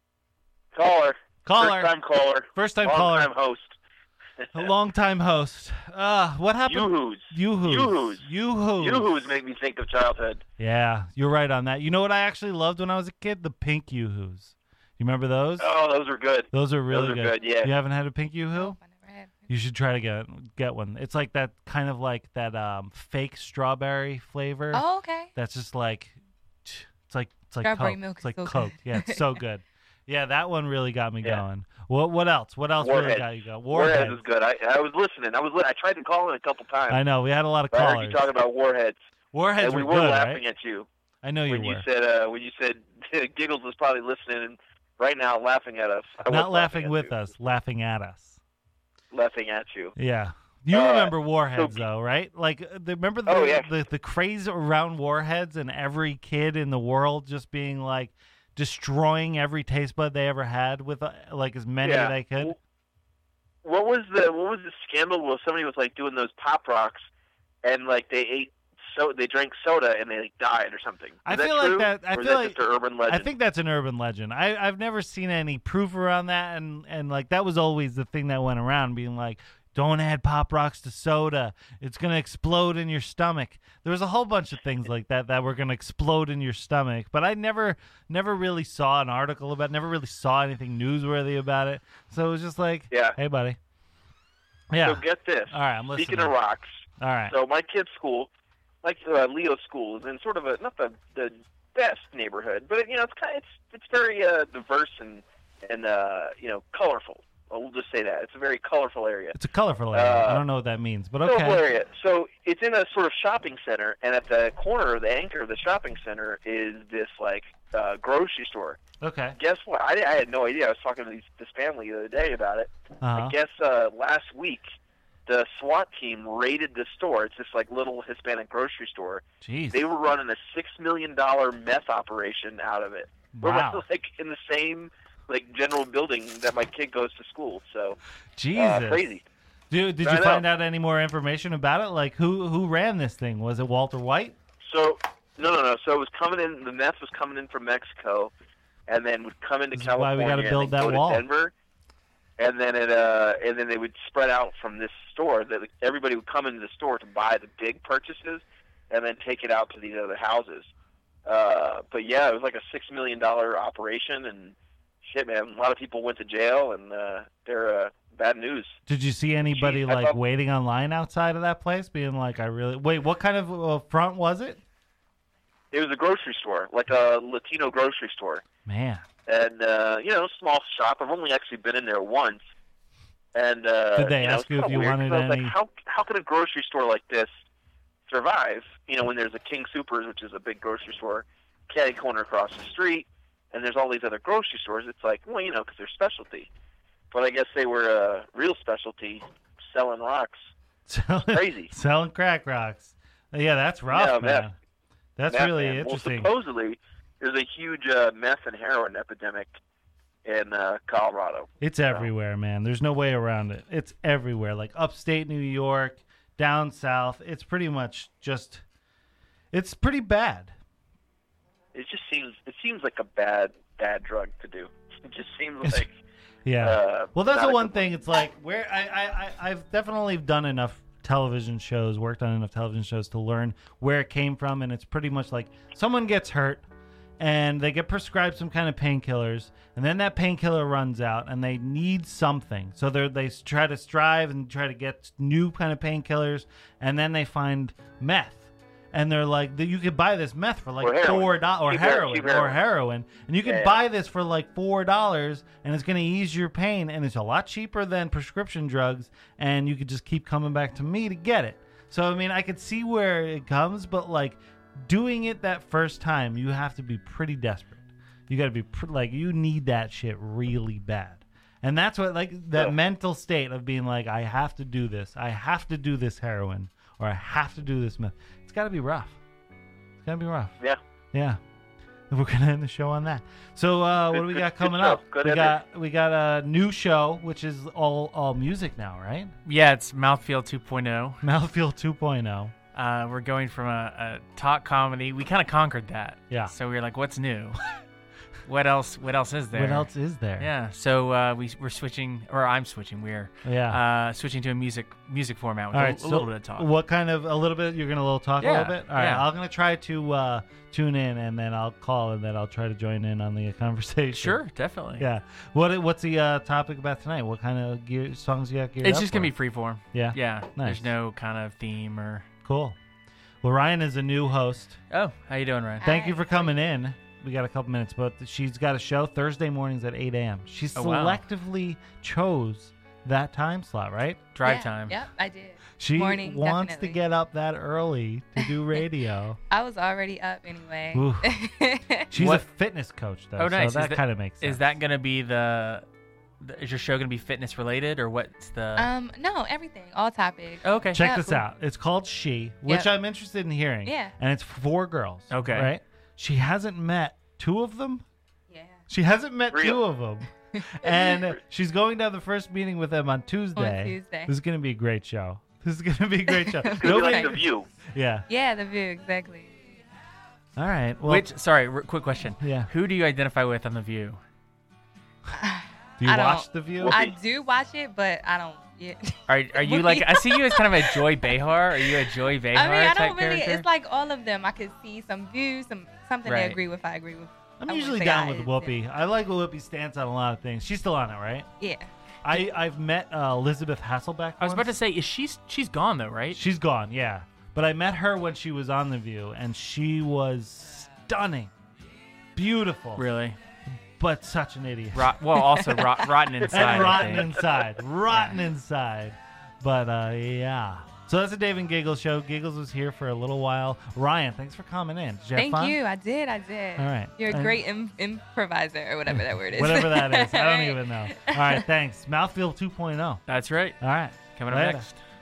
Caller. Caller. First time caller. First time Long caller. time host. A long time host. Uh, what happened? Yoo-hoos. Yoo-hoos. Yoo-hoos. Yoo-hoos. Yoo-hoos make me think of childhood. Yeah, you're right on that. You know what I actually loved when I was a kid? The pink Yoo-hoos. You remember those? Oh, those are good. Those are really Those are good, yeah. You haven't had a pink Yoo-hoo? Nope, I never had. You should try to get get one. It's like that kind of like that um fake strawberry flavor. Oh, okay. That's just like it's like it's like Strawberry Coke. milk It's is like so Coke. good. Yeah, it's so good. Yeah, that one really got me Yeah. going. What what else? What else really Warheads. got you going? Warheads is good. I, I was listening. I was. Li- I tried to call in a couple times. I know we had a lot of but I heard callers. you talking about warheads, Warheads and we were were good, laughing right? at you I know you when were. you said uh, when you said Giggles was probably listening and right now laughing at us. I Not was laughing at with you. us, laughing at us. Laughing at you. Yeah. You Uh, remember Warheads, so- though, right? Like, uh, the, remember the, Oh, yeah. the the craze around Warheads and every kid in the world just being like destroying every taste bud they ever had with uh, like as many Yeah. as they could. What was the what was the scandal where somebody was like doing those pop rocks and like they ate so they drank soda and they like, died or something? Is I that feel like true? that- I or is feel that like- just an urban legend? I think that's an urban legend. I I've never seen any proof around that, and and like that was always the thing that went around, being like, don't add Pop Rocks to soda. It's gonna explode in your stomach. There was a whole bunch of things like that that were gonna explode in your stomach, but I never never really saw an article about it, never really saw anything newsworthy about it. So it was just like, Yeah. hey buddy. Yeah. So get this. All right, I'm listening. Speaking of rocks, All right. so my kid's school, like uh, Leo's school, is in sort of a not the the best neighborhood, but you know it's kind of, it's it's very uh, diverse and and uh, you know colorful. Well, we'll just say that it's a very colorful area. It's a colorful area. Uh, I don't know what that means, but Colorful okay. area. So it's in a sort of shopping center, and at the corner, the anchor of the shopping center is this like uh, grocery store. Okay. Guess what? I, I had no idea. I was talking to these, this family the other day about it. Uh-huh. I guess uh, last week the SWAT team raided the store. It's this like little Hispanic grocery store. Jeez. They were running a six million dollar meth operation out of it. We're Wow. like in the same like general building that my kid goes to school. So Jesus. uh, crazy. Dude, did I you know. find out any more information about it? Like, who who ran this thing? Was it Walter White? So no, no, no. So it was coming in. The meth was coming in from Mexico, and then would come into This is why we California gotta build and then that go wall. to Denver, and then it uh, and then they would spread out from this store. That like, everybody would come into the store to buy the big purchases, and then take it out to these other houses. Uh, but yeah, it was like a six million dollar operation, and shit, man, a lot of people went to jail, and uh, they're uh, bad news. Did you see anybody Jeez, I like thought- waiting online outside of that place, being like, "I really wait"? What kind of uh, front was it? It was a grocery store, like a Latino grocery store. Man, And uh, you know, small shop. I've only actually been in there once. And uh, Did they you know, ask it's you if kinda you weird, wanted 'cause I was any- Like, how how can a grocery store like this survive? You know, when there's a King Soopers, which is a big grocery store, catty corner across the street, and there's all these other grocery stores. It's like, well, you know, because they're specialty. But I guess they were a real specialty, selling rocks. selling, Crazy. selling crack rocks. Yeah, that's rough, Yeah, man. meth. That's Meth, really man. interesting. Well, supposedly, there's a huge uh, meth and heroin epidemic in uh, Colorado. It's everywhere, man. There's no way around it. It's everywhere. Like upstate New York, down south. It's pretty much just. It's pretty bad. It just seems it seems like a bad bad drug to do. It just seems It's- like Yeah. uh, well, that's not the a one good thing. It's like where I, I, I I've definitely done enough television shows, worked on enough television shows to learn where it came from, and it's pretty much like someone gets hurt and they get prescribed some kind of painkillers, and then that painkiller runs out, and they need something, so they they try to strive and try to get new kind of painkillers, and then they find meth. and they're like, you could buy this meth for like Or heroin. four dollars, or Cheap heroin, heroin, cheap or heroin. heroin, and you could Yeah. buy this for like four dollars, and it's going to ease your pain, and it's a lot cheaper than prescription drugs, and you could just keep coming back to me to get it. So I mean, I could see where it comes, but like doing it that first time, you have to be pretty desperate. You got to be pr- like, you need that shit really bad. And that's what, like, that Yeah. mental state of being like, I have to do this. I have to do this heroin, or I have to do this meth. It's got to be rough. It's got to be rough. Yeah. Yeah. And we're going to end the show on that. So uh, what Good- do we good- got good coming show. up? Good we ending. got we got a new show, which is all all music now, right? Yeah, it's Mouthfeel two point oh. Mouthfeel two point oh. Uh, we're going from a, a talk comedy. We kind of conquered that. Yeah. So we were like, what's new? what else? What else is there? What else is there? Yeah. So uh, we we're switching, or I'm switching. We're Yeah. uh, switching to a music music format with All a, right, a so little bit of talk. What kind of a little bit? You're gonna little talk a Yeah, little bit. All right, yeah. I'm gonna try to uh, tune in, and then I'll call, and then I'll try to join in on the conversation. Sure, definitely. Yeah. What What's the uh, topic about tonight? What kind of gear, songs you got geared It's up just gonna for? be freeform. Yeah. Yeah. Nice. There's no kind of theme or. Cool. Well, Ryan is a new host. Oh, how you doing, Ryan? Thank you for coming in. We got a couple minutes, but she's got a show Thursday mornings at eight a.m. She Oh, wow. selectively chose that time slot, right? Drive Yeah, time. Yep, I did. She Morning, wants definitely. to get up that early to do radio. I was already up anyway. Ooh. She's What- a fitness coach, though, Oh, nice. so Is that that- kind of makes sense. Is that gonna be the, the? Is your show gonna be fitness related or what's the? um, no, everything, all topics. Oh, okay. Check Yeah. this out. It's called She, which Yep. I'm interested in hearing. Yeah. And it's four girls. Okay. Right? She hasn't met two of them. Yeah. She hasn't met Real. two of them. And she's going to have the first meeting with them on Tuesday. Tuesday. This is going to be a great show. This is going to be a great show. It's gonna be Nobody, like The View. yeah. Yeah, the view, exactly. All right. Well, Which? Sorry, r- quick question. Yeah. Who do you identify with on The View? do you I don't- watch The View? I do watch it, but I don't. Yeah. Are Are you like? I see you as kind of a Joy Behar. Are you a Joy Behar I mean, I type don't really. character? It's like all of them. I could see some views, some something Right. they agree with. I agree with. I'm I wouldn't usually say down I with is, Whoopi. I like Whoopi's stance on a lot of things. She's still on it, right? Yeah. I, I've met uh, Elizabeth Hasselbeck. I was about to once. say, is she's she's gone though, right? She's gone, yeah. But I met her when she was on The View, and she was stunning, beautiful, Really? but such an idiot. Rot, well, also rot, rotten inside. and I rotten think. inside, rotten inside. But uh, yeah. So that's the Dave and Giggles show. Giggles was here for a little while. Ryan, thanks for coming in. Did you have Thank fun? you. I did. I did. All right. You're a And- great Im- improviser or whatever that word is. Whatever that is. I don't Right. even know. All right, thanks. Mouthfeel two point oh. That's right. All right. Coming up Later. next.